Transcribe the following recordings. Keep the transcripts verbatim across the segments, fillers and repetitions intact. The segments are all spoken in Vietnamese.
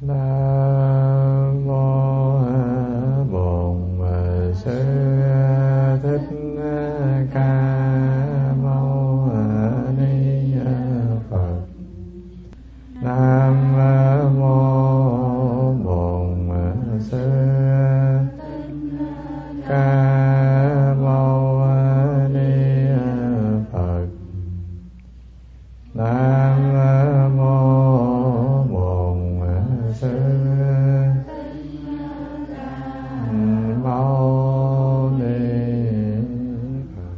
Nam mô Bổn Sư Thích Ca Mâu Ni Phật. Nam mô Bổn Sư Ca Mâu Ni Phật. Nam mô Bổn Sư Mâu Ni Phật.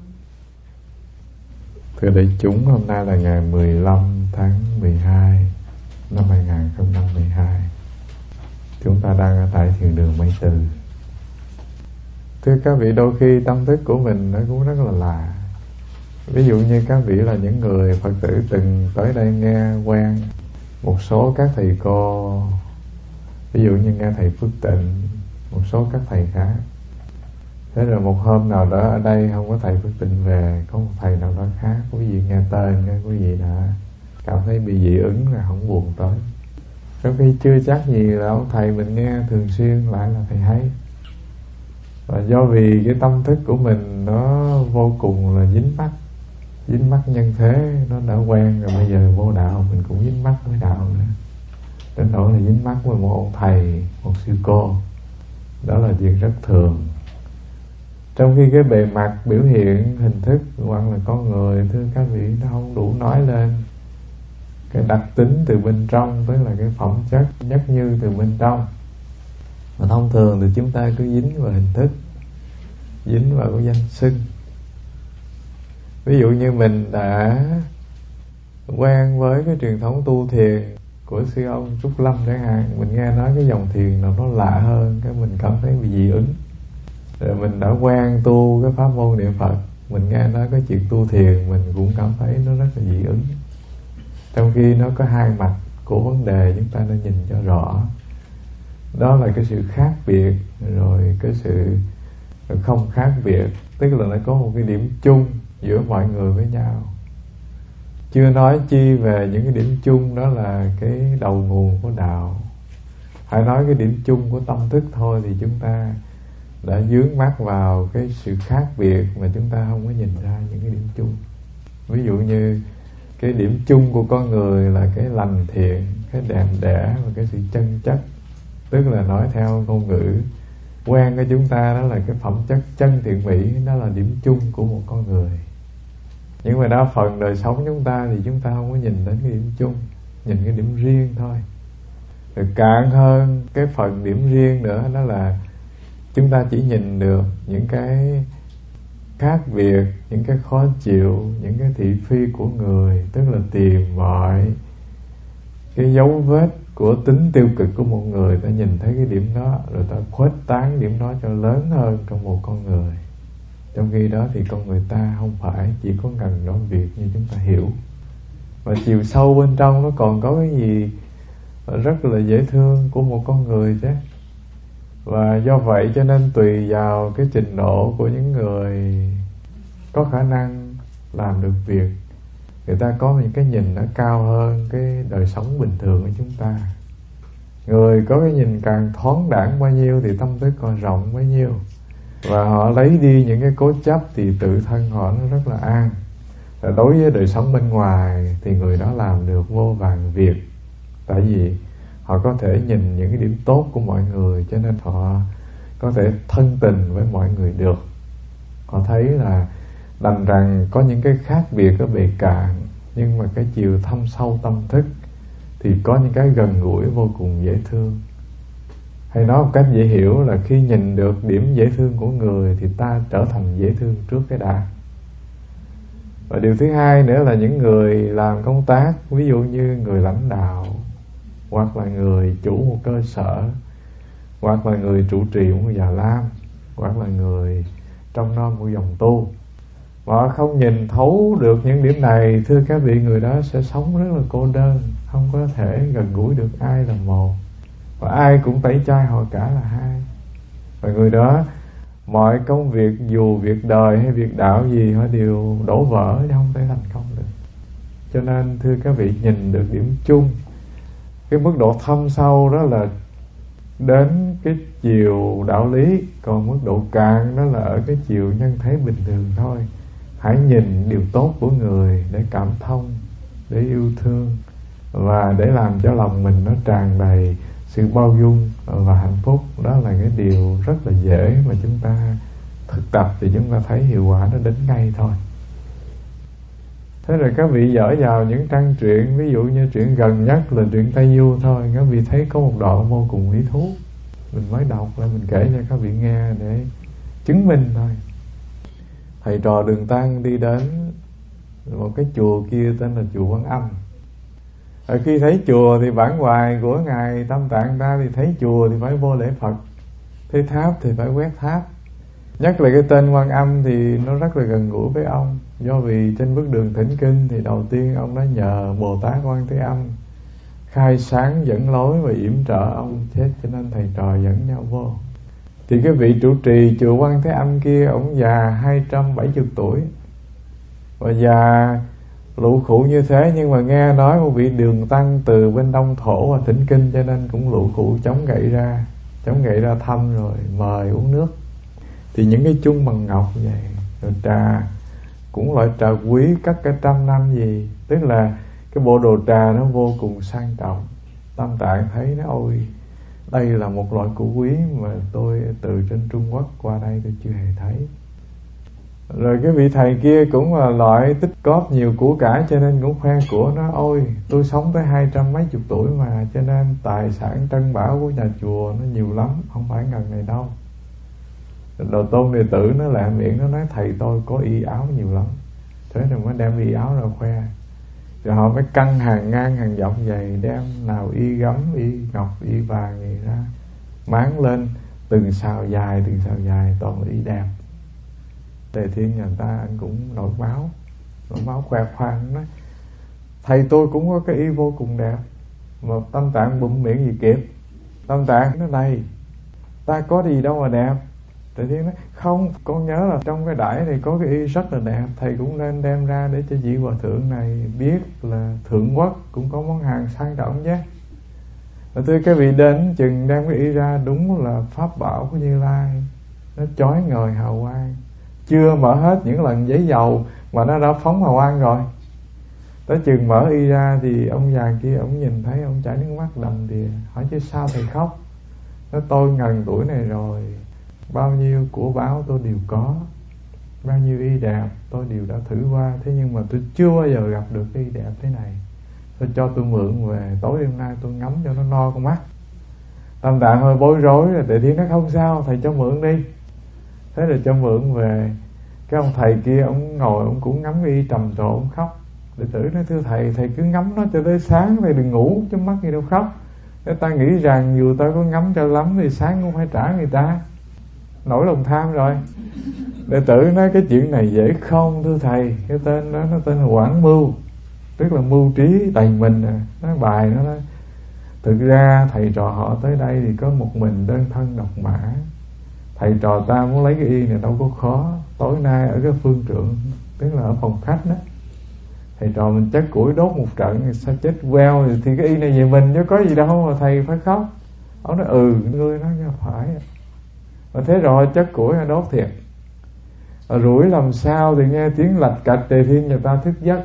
Thưa đại chúng, hôm nay là ngày mười lăm tháng mười hai năm hai nghìn không trăm mười hai. Chúng ta đang ở tại thiền đường Mây Từ. Thưa các vị, đôi khi tâm thức của mình nó cũng rất là lạ. Ví dụ như các vị là những người Phật tử từng tới đây nghe quen một số các thầy cô, ví dụ như nghe thầy Phước Tịnh, một số các thầy khác. Thế rồi một hôm nào đó ở đây không có thầy Phước Tịnh về, có một thầy nào đó khác, quý vị nghe tên, nghe quý vị đã cảm thấy bị dị ứng là không buồn tới. Trong khi chưa chắc gì là ông thầy mình nghe thường xuyên lại là thầy hay. Và do vì cái tâm thức của mình nó vô cùng là dính mắc, dính mắc nhân thế, nó đã quen rồi, bây giờ vô đạo mình cũng dính mắc với đạo nữa. Đến nỗi là dính mắc với một ông thầy, một sư cô. Đó là việc rất thường. Trong khi cái bề mặt biểu hiện hình thức hoặc là con người, thưa các vị, nó không đủ nói lên cái đặc tính từ bên trong, tức là cái phẩm chất nhất như từ bên trong. Mà thông thường thì chúng ta cứ dính vào hình thức, dính vào cái danh xưng. Ví dụ như mình đã quen với cái truyền thống tu thiền của sư ông Trúc Lâm chẳng hạn, mình nghe nói cái dòng thiền nào nó lạ hơn, cái mình cảm thấy bị dị ứng. Rồi mình đã quen tu cái pháp môn niệm Phật, mình nghe nói cái chuyện tu thiền, mình cũng cảm thấy nó rất là dị ứng. Trong khi nó có hai mặt của vấn đề, chúng ta nên nhìn cho rõ. Đó là cái sự khác biệt, rồi cái sự không khác biệt, tức là nó có một cái điểm chung giữa mọi người với nhau. Chưa nói chi về những cái điểm chung đó là cái đầu nguồn của đạo. Hãy nói cái điểm chung của tâm thức thôi thì chúng ta đã dướng mắt vào cái sự khác biệt mà chúng ta không có nhìn ra những cái điểm chung. Ví dụ như cái điểm chung của con người là cái lành thiện, cái đẹp đẽ và cái sự chân chất. Tức là nói theo ngôn ngữ quen của chúng ta, đó là cái phẩm chất chân thiện mỹ, đó là điểm chung của một con người. Nhưng mà đa phần đời sống chúng ta thì chúng ta không có nhìn đến cái điểm chung, nhìn cái điểm riêng thôi. Rồi cạn hơn cái phần điểm riêng nữa, đó là chúng ta chỉ nhìn được những cái khác biệt, những cái khó chịu, những cái thị phi của người, tức là tìm mọi cái dấu vết của tính tiêu cực của một người, ta nhìn thấy cái điểm đó rồi ta khuếch tán điểm đó cho lớn hơn trong một con người. Trong khi đó thì con người ta không phải chỉ có ngần đó việc như chúng ta hiểu, và chiều sâu bên trong nó còn có cái gì rất là dễ thương của một con người chứ. Và do vậy cho nên tùy vào cái trình độ của những người có khả năng làm được việc, người ta có những cái nhìn nó cao hơn cái đời sống bình thường của chúng ta. Người có cái nhìn càng thoáng đãng bao nhiêu thì tâm thức còn rộng bấy nhiêu, và họ lấy đi những cái cố chấp thì tự thân họ nó rất là an. Và đối với đời sống bên ngoài thì người đó làm được vô vàn việc, tại vì họ có thể nhìn những cái điểm tốt của mọi người, cho nên họ có thể thân tình với mọi người được. Họ thấy là đành rằng có những cái khác biệt ở bề cạn, nhưng mà cái chiều thâm sâu tâm thức thì có những cái gần gũi vô cùng dễ thương. Hay nói một cách dễ hiểu là khi nhìn được điểm dễ thương của người thì ta trở thành dễ thương trước cái đã. Và điều thứ hai nữa là những người làm công tác, ví dụ như người lãnh đạo, hoặc là người chủ một cơ sở, hoặc là người trụ trì một già lam, hoặc là người trong non một dòng tu, mà họ không nhìn thấu được những điểm này, thưa các vị, người đó sẽ sống rất là cô đơn, không có thể gần gũi được ai là một, và ai cũng tẩy chay họ cả là hai. Và người đó mọi công việc, dù việc đời hay việc đạo gì, họ đều đổ vỡ chứ không thể thành công được. Cho nên thưa các vị, nhìn được điểm chung Cái mức độ thâm sâu đó là đến cái chiều đạo lý, còn mức độ cạn đó là ở cái chiều nhân thấy bình thường thôi. Hãy nhìn điều tốt của người để cảm thông, để yêu thương, và để làm cho lòng mình nó tràn đầy sự bao dung và hạnh phúc. Đó là cái điều rất là dễ mà chúng ta thực tập thì chúng ta thấy hiệu quả nó đến ngay thôi. Thế rồi các vị dở vào những trang truyện, ví dụ như truyện gần nhất là truyện Tây Du thôi, các vị thấy có một đoạn vô cùng lý thú, mình mới đọc lại mình kể cho các vị nghe để chứng minh thôi. Thầy trò Đường Tăng đi đến một cái chùa kia tên là chùa Quan Âm. Ở khi thấy chùa thì bản hoài của Ngài Tam Tạng ta thì thấy chùa thì phải vô lễ Phật, thấy tháp thì phải quét tháp. Nhất là cái tên Quan Âm thì nó rất là gần gũi với ông, do vì trên bước đường thỉnh kinh thì đầu tiên ông đã nhờ Bồ Tát Quan Thế Âm khai sáng dẫn lối và yểm trợ ông, thế cho nên thầy trò dẫn nhau vô. Thì cái vị trụ trì chùa Quan Thế Âm kia, ông già hai trăm bảy mươi tuổi, và già lụ khụ như thế, nhưng mà nghe nói một vị Đường Tăng từ bên Đông Thổ và thỉnh kinh, cho nên cũng lụ khụ chống gậy ra, chống gậy ra thăm rồi mời uống nước. Thì những cái chung bằng ngọc vậy, rồi trà cũng loại trà quý cất cả trăm năm gì, tức là cái bộ đồ trà nó vô cùng sang trọng. Tam Tạng thấy nó ôi, đây là một loại của quý mà tôi từ trên Trung Quốc qua đây tôi chưa hề thấy. Rồi cái vị thầy kia cũng là loại tích cóp nhiều của cải, cho nên cũng khoe của nó, ôi tôi sống tới hai trăm mấy chục tuổi mà, cho nên tài sản trân bảo của nhà chùa nó nhiều lắm, không phải ngần này đâu. Đồ tôn đệ tử nó lại miệng nó nói thầy tôi có y áo nhiều lắm, thế rồi mới đem y áo ra khoe. Rồi họ mới căng hàng ngang hàng dọc vậy, đem nào y gấm, y ngọc, y vàng gì ra máng lên, từng sào dài từng sào dài toàn là y đẹp. Tề Thiên nhà ta anh cũng nổi máu, nổi máu khoe khoang, nói thầy tôi cũng có cái y vô cùng đẹp. Mà Tam Tạng bụm miệng gì kịp. Tam Tạng nói này, ta có gì đâu mà đẹp. Tề Thiên nói không, con nhớ là trong cái đãi này có cái y rất là đẹp, thầy cũng nên đem ra để cho vị hòa thượng này biết là thượng quốc cũng có món hàng sang trọng chứ. Và thưa cái vị đến chừng đem cái y ra, đúng là pháp bảo của Như Lai, nó chói ngời hào quang, chưa mở hết những lần giấy dầu mà nó đã phóng hào quang rồi. Tới chừng mở y ra thì ông già kia ông nhìn thấy, ông chảy nước mắt đầm đìa, hỏi chứ sao thầy khóc. Nói tôi ngần tuổi này rồi, bao nhiêu của báo tôi đều có, bao nhiêu y đẹp tôi đều đã thử qua, thế nhưng mà tôi chưa bao giờ gặp được y đẹp thế này. Tôi cho tôi mượn về, tối đêm nay tôi ngắm cho nó no con mắt. Tam Tạng hơi bối rối, rồi Tề Thiên nói không sao, thầy cho mượn đi. Thế rồi cho mượn về. Cái ông thầy kia ông ngồi ông cũng ngắm y trầm trồ, ông khóc. Đệ tử nói thưa thầy, thầy cứ ngắm nó cho tới sáng, thầy đừng ngủ chứ mắt gì đâu khóc. Thế ta nghĩ rằng dù ta có ngắm cho lắm thì sáng cũng phải trả người ta, nổi lòng tham rồi. Đệ tử nói cái chuyện này dễ không thưa thầy, cái tên đó nó tên là Quảng Mưu, tức là mưu trí đầy mình à. Nói bài nó nói thực ra thầy trò họ tới đây thì có một mình đơn thân độc mã, thầy trò ta muốn lấy cái y này đâu có khó. Tối nay ở cái phương trượng, tức là ở phòng khách đó, thầy trò mình chất củi đốt một trận, sao chết queo thì cái y này về mình chứ có gì đâu mà thầy phải khóc. Ông nói ừ, ngươi nói nghe phải. Và thế rồi chất củi đốt thiệt. Và rủi làm sao thì nghe tiếng lạch cạch, Tề Thiên nhà ta thức giấc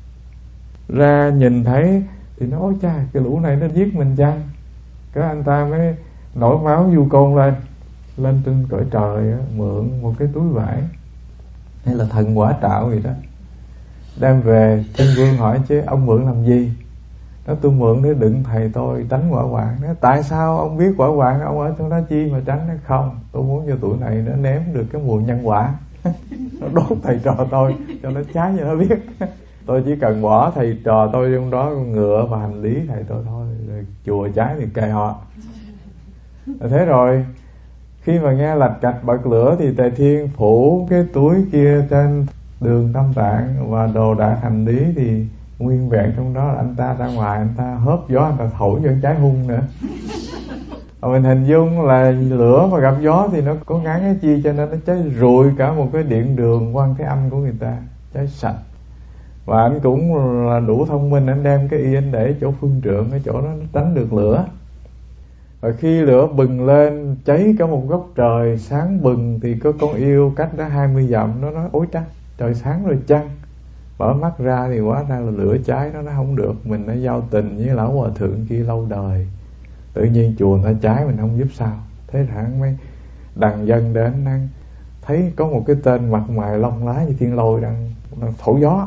ra nhìn thấy thì nói ôi cha, cái lũ này nó giết mình chăng. Cái anh ta mới nổi máu du côn lên, lên trên cõi trời mượn một cái túi vải hay là thần quả trạo gì đó, đem về. Trên vương hỏi chứ ông mượn làm gì? Nói tôi mượn để đựng thầy tôi tránh hỏa hoạn. Nói tại sao ông biết hỏa hoạn, ông ở trong đó chi mà tránh? Nói không, tôi muốn cho tụi này nó nếm được cái mùi nhân quả. Nó đốt thầy trò tôi cho nó cháy cho nó biết. Tôi chỉ cần bỏ thầy trò tôi trong đó, con ngựa và hành lý thầy tôi thôi, rồi chùa cháy thì kệ họ. Thế rồi khi mà nghe lạch cạch bật lửa thì Tề Thiên phủ cái túi kia trên Đường Tam Tạng và đồ đạc hành lý thì nguyên vẹn trong đó. Là anh ta ra ngoài, anh ta hớp gió, anh ta thổi cho cháy hung nữa. Và mình hình dung là lửa mà gặp gió thì nó có ngán cái chi, cho nên nó cháy rụi cả một cái điện đường Quan Thế Âm của người ta, cháy sạch. Và anh cũng là đủ thông minh, anh đem cái y anh để chỗ phương trượng, cái chỗ đó nó tránh được lửa. Và khi lửa bừng lên cháy cả một góc trời sáng bừng, thì có con yêu cách đó hai mươi dặm, nó nói ôi cha, trời sáng rồi chăng. Mở mắt ra thì hóa ra là lửa cháy, nó nó không được. Mình đã giao tình với lão hòa thượng kia lâu đời, tự nhiên chùa người ta cháy mình không giúp sao. Thế hẳn mới đằng dân đến, đang thấy có một cái tên mặt mày lông lá như thiên lôi đang, đang thổi gió.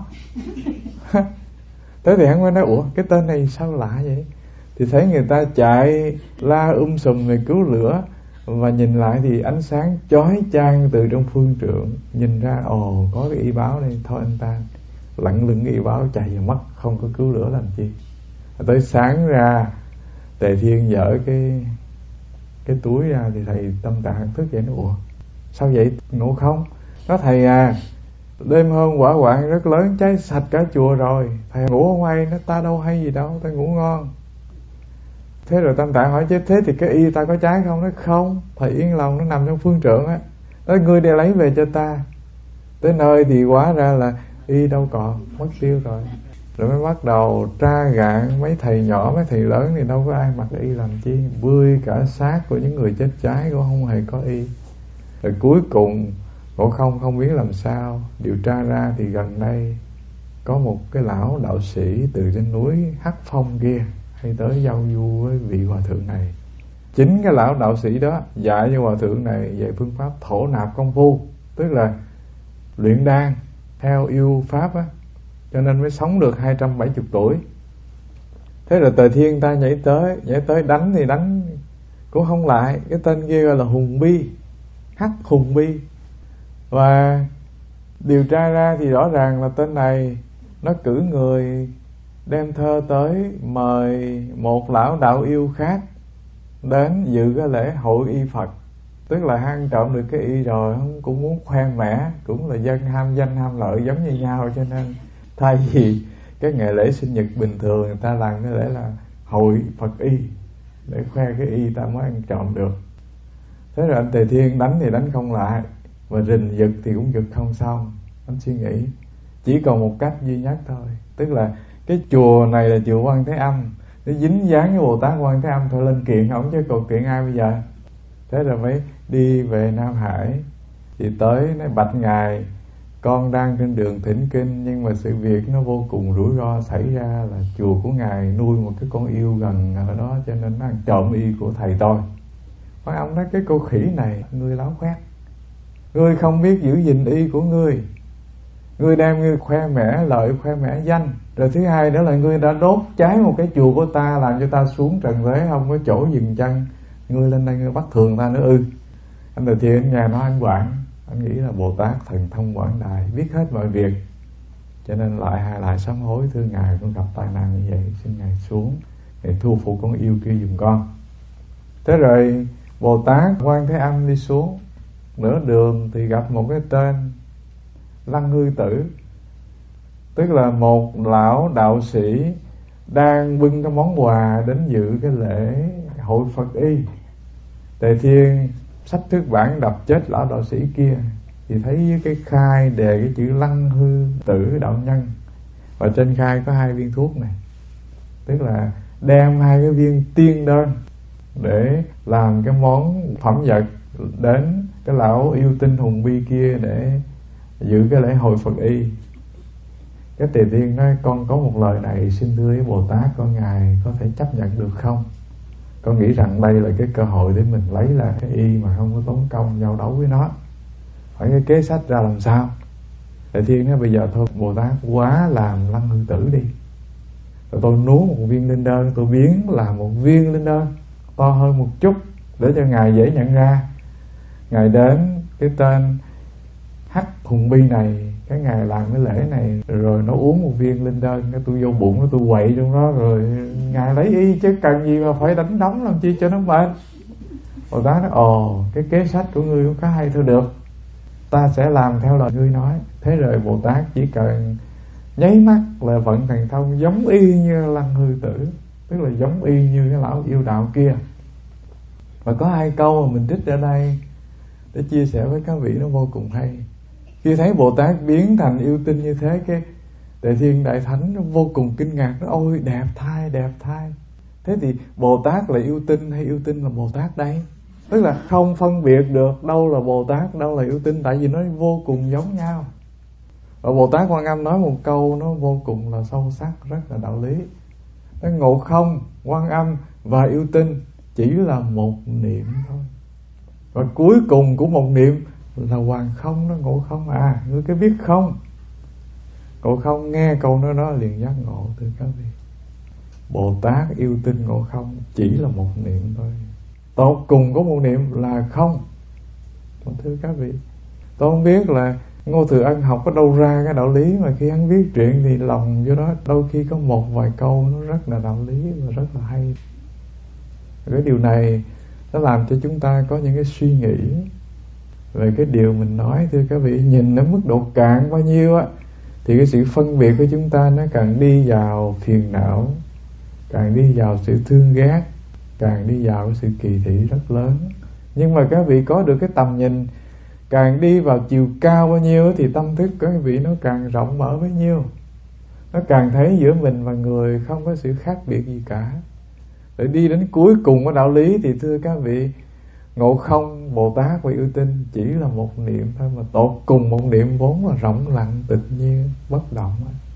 Thế thì hắn mới nói ủa cái tên này sao lạ vậy. Thì thấy người ta chạy la um sùm người cứu lửa, và nhìn lại thì ánh sáng chói chang từ trong phương trượng. Nhìn ra ồ có cái y báo đây, thôi anh ta lặng lưng cái y báo chạy vào mất, không có cứu lửa làm chi. Tới sáng ra Tề Thiên dở cái cái túi ra thì thầy Tâm Tạng thức dậy. Nó ủa sao vậy, ngủ không? Nó thầy à, đêm hôm hỏa hoạn rất lớn, cháy sạch cả chùa rồi, thầy ngủ không hay. Nó ta đâu hay gì đâu, ta ngủ ngon. Thế rồi Tâm Tạng hỏi chứ thế thì cái y ta có cháy không? Nó không, thầy yên lòng, nó nằm trong phương trượng á. Nói ngươi đi lấy về cho ta. Tới nơi thì hóa ra là y đâu còn, mất tiêu rồi. Rồi mới bắt đầu tra gạn mấy thầy nhỏ, mấy thầy lớn thì đâu có ai mặc y làm chi. Bươi cả xác của những người chết cháy cũng không hề có y. Rồi cuối cùng Ngộ Không không biết làm sao điều tra ra thì gần đây có một cái lão đạo sĩ từ trên núi Hắc Phong kia hay tới giao du với vị hòa thượng này. Chính cái lão đạo sĩ đó dạy cho hòa thượng này về phương pháp thổ nạp công phu, tức là luyện đan theo yêu pháp á, cho nên mới sống được hai trăm bảy mươi tuổi. Thế rồi Tề Thiên ta nhảy tới, nhảy tới đánh thì đánh cũng không lại. Cái tên kia gọi là Hùng Bi, Hắc Hùng Bi. Và điều tra ra thì rõ ràng là tên này nó cử người đem thơ tới mời một lão đạo yêu khác đến dự cái lễ hội y Phật. Tức là hắn trộm được cái y rồi, hắn cũng muốn khoe mẽ, cũng là dân ham danh ham lợi giống như nhau. Cho nên thay vì cái ngày lễ sinh nhật bình thường, người ta làm cái lễ là hội Phật y, để khoe cái y ta mới ăn trộm được. Thế rồi anh Tề Thiên đánh thì đánh không lại, và rình giật thì cũng giật không xong. Anh suy nghĩ chỉ còn một cách duy nhất thôi, tức là cái chùa này là chùa Quan Thế Âm, nó dính dáng với Bồ Tát Quan Thế Âm, thôi lên kiện ổng chứ còn kiện ai bây giờ. Thế rồi mới đi về Nam Hải. Thì tới nói bạch ngài, con đang trên đường thỉnh kinh, nhưng mà sự việc nó vô cùng rủi ro xảy ra là chùa của ngài nuôi một cái con yêu gần ở đó, cho nên nó ăn trộm y của thầy tôi. Nói ông nói cái cô khỉ này, ngươi láo khoét, ngươi không biết giữ gìn y của ngươi, ngươi đem ngươi khoe mẽ lợi, khoe mẽ danh. Rồi thứ hai nữa là ngươi đã đốt cháy một cái chùa của ta, làm cho ta xuống trần thế không có chỗ dừng chân. Ngươi lên đây ngươi bắt thường ta nữa ư? Anh Tề Thiên nhà nó ăn quảng, anh nghĩ là Bồ Tát thần thông quảng đại, biết hết mọi việc, cho nên lại hai lại sám hối, thưa ngài con gặp tai nạn như vậy, xin ngài xuống để thu phục con yêu kia giùm con. Thế rồi Bồ Tát Quan Thế Âm đi xuống, nửa đường thì gặp một cái tên Lăng Hư Tử, tức là một lão đạo sĩ đang bưng cái món quà đến dự cái lễ hội Phật y. Tề Thiên sách thức bản đập chết lão đạo sĩ kia, thì thấy với cái khai đề cái chữ Lăng Hư Tử đạo nhân, và trên khai có hai viên thuốc này, tức là đem hai cái viên tiên đơn để làm cái món phẩm vật đến cái lão yêu tinh Hùng Bi kia để dự cái lễ hội Phật y. Cái Tề Thiên nói con có một lời này xin thưa với Bồ Tát, con ngài có thể chấp nhận được không? Con nghĩ rằng đây là cái cơ hội để mình lấy là cái y mà không có tốn công giao đấu với nó, phải cái kế sách ra làm sao. Tề Thiên nói bây giờ thôi Bồ Tát quá làm Lăng Hư Tử đi, rồi tôi nuốt một viên linh đơn, tôi biến làm một viên linh đơn to hơn một chút để cho ngài dễ nhận ra. Ngài đến cái tên Hắc Hùng Bi này, cái ngài làm cái lễ này, rồi nó uống một viên linh đơn, cái tôi vô bụng nó tôi quậy trong đó, rồi ngài lấy y chứ cần gì mà phải đánh đóng làm chi cho nó mệt. Bồ Tát nói ồ cái kế sách của ngươi cũng khá hay, thôi được, ta sẽ làm theo lời ngươi nói. Thế rồi Bồ Tát chỉ cần nháy mắt là vận thần thông giống y như Lăng Hư Tử, tức là giống y như cái lão yêu đạo kia. Và có hai câu mà mình trích ở đây để chia sẻ với các vị, nó vô cùng hay. Khi thấy Bồ Tát biến thành yêu tinh như thế, cái Đại Thiên Đại Thánh nó vô cùng kinh ngạc, nó ôi đẹp thai đẹp thai. Thế thì Bồ Tát là yêu tinh hay yêu tinh là Bồ Tát đây? Tức là không phân biệt được đâu là Bồ Tát, đâu là yêu tinh, tại vì nó vô cùng giống nhau. Và Bồ Tát Quan Âm nói một câu nó vô cùng là sâu sắc, rất là đạo lý. Nó Ngộ Không, Quan Âm và yêu tinh chỉ là một niệm thôi. Và cuối cùng của một niệm là Hoàng Không, nó Ngộ Không à. Ngươi cứ biết không, Ngộ Không, nghe câu nói đó liền giác ngộ. Thưa các vị, Bồ Tát, yêu tinh, Ngộ Không chỉ là một niệm thôi. Tột cùng của một niệm là không. Thưa các vị, tôi không biết là Ngô Thừa Ân học có đâu ra cái đạo lý mà khi hắn viết truyện thì lòng vô đó đôi khi có một vài câu nó rất là đạo lý và rất là hay. Cái điều này nó làm cho chúng ta có những cái suy nghĩ về cái điều mình nói. Thưa các vị, nhìn ở mức độ cạn bao nhiêu á thì cái sự phân biệt của chúng ta nó càng đi vào phiền não, càng đi vào sự thương ghét, càng đi vào cái sự kỳ thị rất lớn. Nhưng mà các vị có được cái tầm nhìn, càng đi vào chiều cao bao nhiêu thì tâm thức của các vị nó càng rộng mở bấy nhiêu. Nó càng thấy giữa mình và người không có sự khác biệt gì cả. Để đi đến cuối cùng của đạo lý thì thưa các vị, Ngộ Không, Bồ Tát và yêu tinh chỉ là một niệm thôi, mà tột cùng một niệm vốn là rộng lặng, tự nhiên, bất động.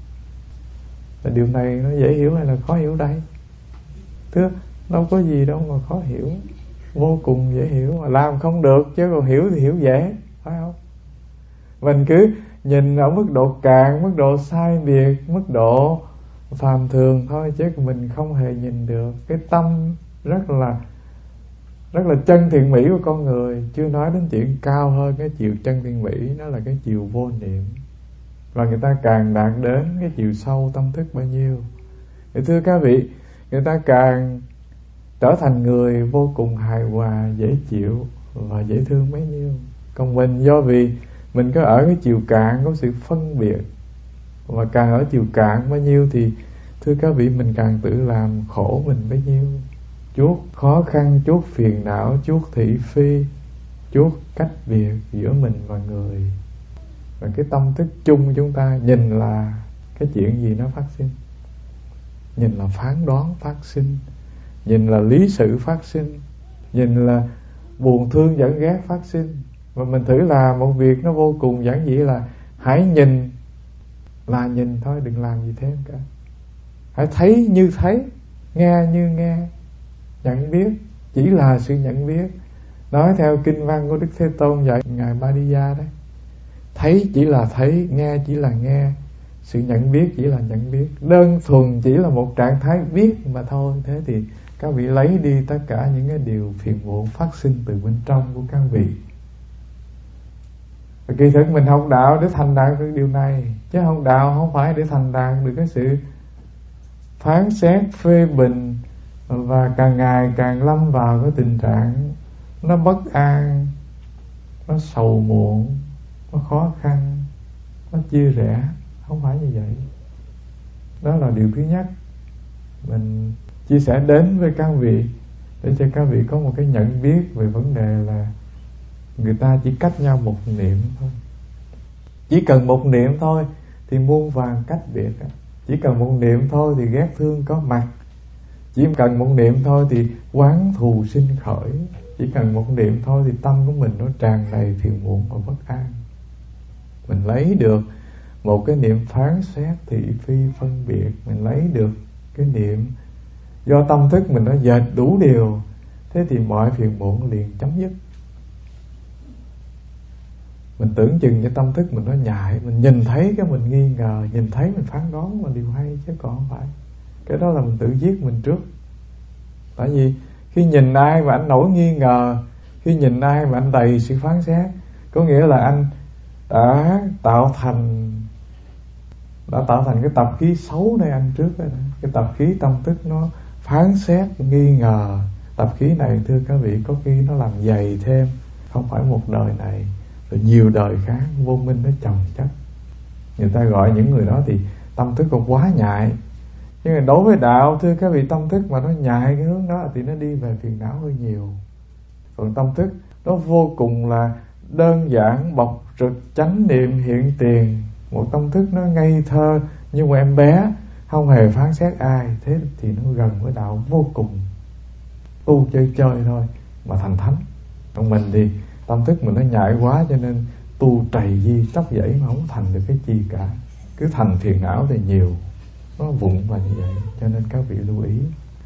Và điều này nó dễ hiểu hay là khó hiểu đây? Thưa, đâu có gì đâu mà khó hiểu, vô cùng dễ hiểu, mà làm không được, chứ còn hiểu thì hiểu dễ, phải không? Mình cứ nhìn ở mức độ cạn, mức độ sai biệt, mức độ phàm thường thôi, chứ mình không hề nhìn được cái tâm rất là rất là chân thiện mỹ của con người. Chưa nói đến chuyện cao hơn cái chiều chân thiện mỹ, đó là cái chiều vô niệm. Và người ta càng đạt đến cái chiều sâu tâm thức bao nhiêu thì thưa các vị, người ta càng trở thành người vô cùng hài hòa, dễ chịu và dễ thương bấy nhiêu. Còn mình do vì mình có ở cái chiều cạn có sự phân biệt, và càng ở chiều cạn bao nhiêu thì thưa các vị, mình càng tự làm khổ mình bấy nhiêu. Chuốc khó khăn, chuốc phiền não, chuốc thị phi, chuốc cách biệt giữa mình và người. Và cái tâm thức chung của chúng ta nhìn là cái chuyện gì nó phát sinh, nhìn là phán đoán phát sinh, nhìn là lý sự phát sinh, nhìn là buồn thương giận ghét phát sinh. Và mình thử làm một việc nó vô cùng giản dị là hãy nhìn là nhìn thôi, đừng làm gì thêm cả. Hãy thấy như thấy, nghe như nghe, nhận biết chỉ là sự nhận biết. Nói theo kinh văn của Đức Thế Tôn dạy Ngài Ba Di Đà đấy, thấy chỉ là thấy, nghe chỉ là nghe, sự nhận biết chỉ là nhận biết, đơn thuần chỉ là một trạng thái biết mà thôi. Thế thì các vị lấy đi tất cả những cái điều phiền muộn phát sinh từ bên trong của các vị. Và kỳ thực mình học đạo để thành đạt được điều này, chứ học đạo không phải để thành đạt được cái sự phán xét, phê bình và càng ngày càng lâm vào cái tình trạng nó bất an, nó sầu muộn, nó khó khăn, nó chia rẽ. Không phải như vậy. Đó là điều thứ nhất mình chia sẻ đến với các vị, để cho các vị có một cái nhận biết về vấn đề là người ta chỉ cách nhau một niệm thôi. Chỉ cần một niệm thôi thì muôn vàn cách biệt. Chỉ cần một niệm thôi thì ghét thương có mặt. Chỉ cần một niệm thôi thì oán thù sinh khởi. Chỉ cần một niệm thôi thì tâm của mình nó tràn đầy phiền muộn và bất an. Mình lấy được một cái niệm phán xét, thị phi, phân biệt, mình lấy được cái niệm do tâm thức mình nó dệt đủ điều, thế thì mọi phiền muộn liền chấm dứt. Mình tưởng chừng cho tâm thức mình nó nhạy, mình nhìn thấy cái mình nghi ngờ, nhìn thấy mình phán đoán là điều hay, chứ còn không phải. Cái đó là mình tự giết mình trước. Tại vì khi nhìn ai mà anh nổi nghi ngờ, khi nhìn ai mà anh đầy sự phán xét, có nghĩa là anh đã tạo thành đã tạo thành cái tập khí xấu nơi anh trước đó. Cái tập khí tâm thức nó phán xét, nghi ngờ. Tập khí này thưa các vị, có khi nó làm dày thêm, không phải một đời này, rồi nhiều đời khác, vô minh nó chồng chất. Người ta gọi những người đó thì tâm thức còn quá nhạy. Nhưng mà đối với đạo, thưa các vị, tâm thức mà nó nhạy cái hướng đó thì nó đi về phiền não hơi nhiều. Còn tâm thức nó vô cùng là đơn giản, bộc trực, chánh niệm hiện tiền. Một tâm thức nó ngây thơ, Nhưng mà em bé không hề phán xét ai, thế thì nó gần với đạo vô cùng. Tu chơi chơi thôi mà thành thánh. Còn mình thì tâm thức mình nó nhạy quá, cho nên tu trầy di tóc dãy mà không thành được cái gì cả. Cứ thành phiền não thì nhiều, nó vụng và như vậy. Cho nên các vị lưu ý.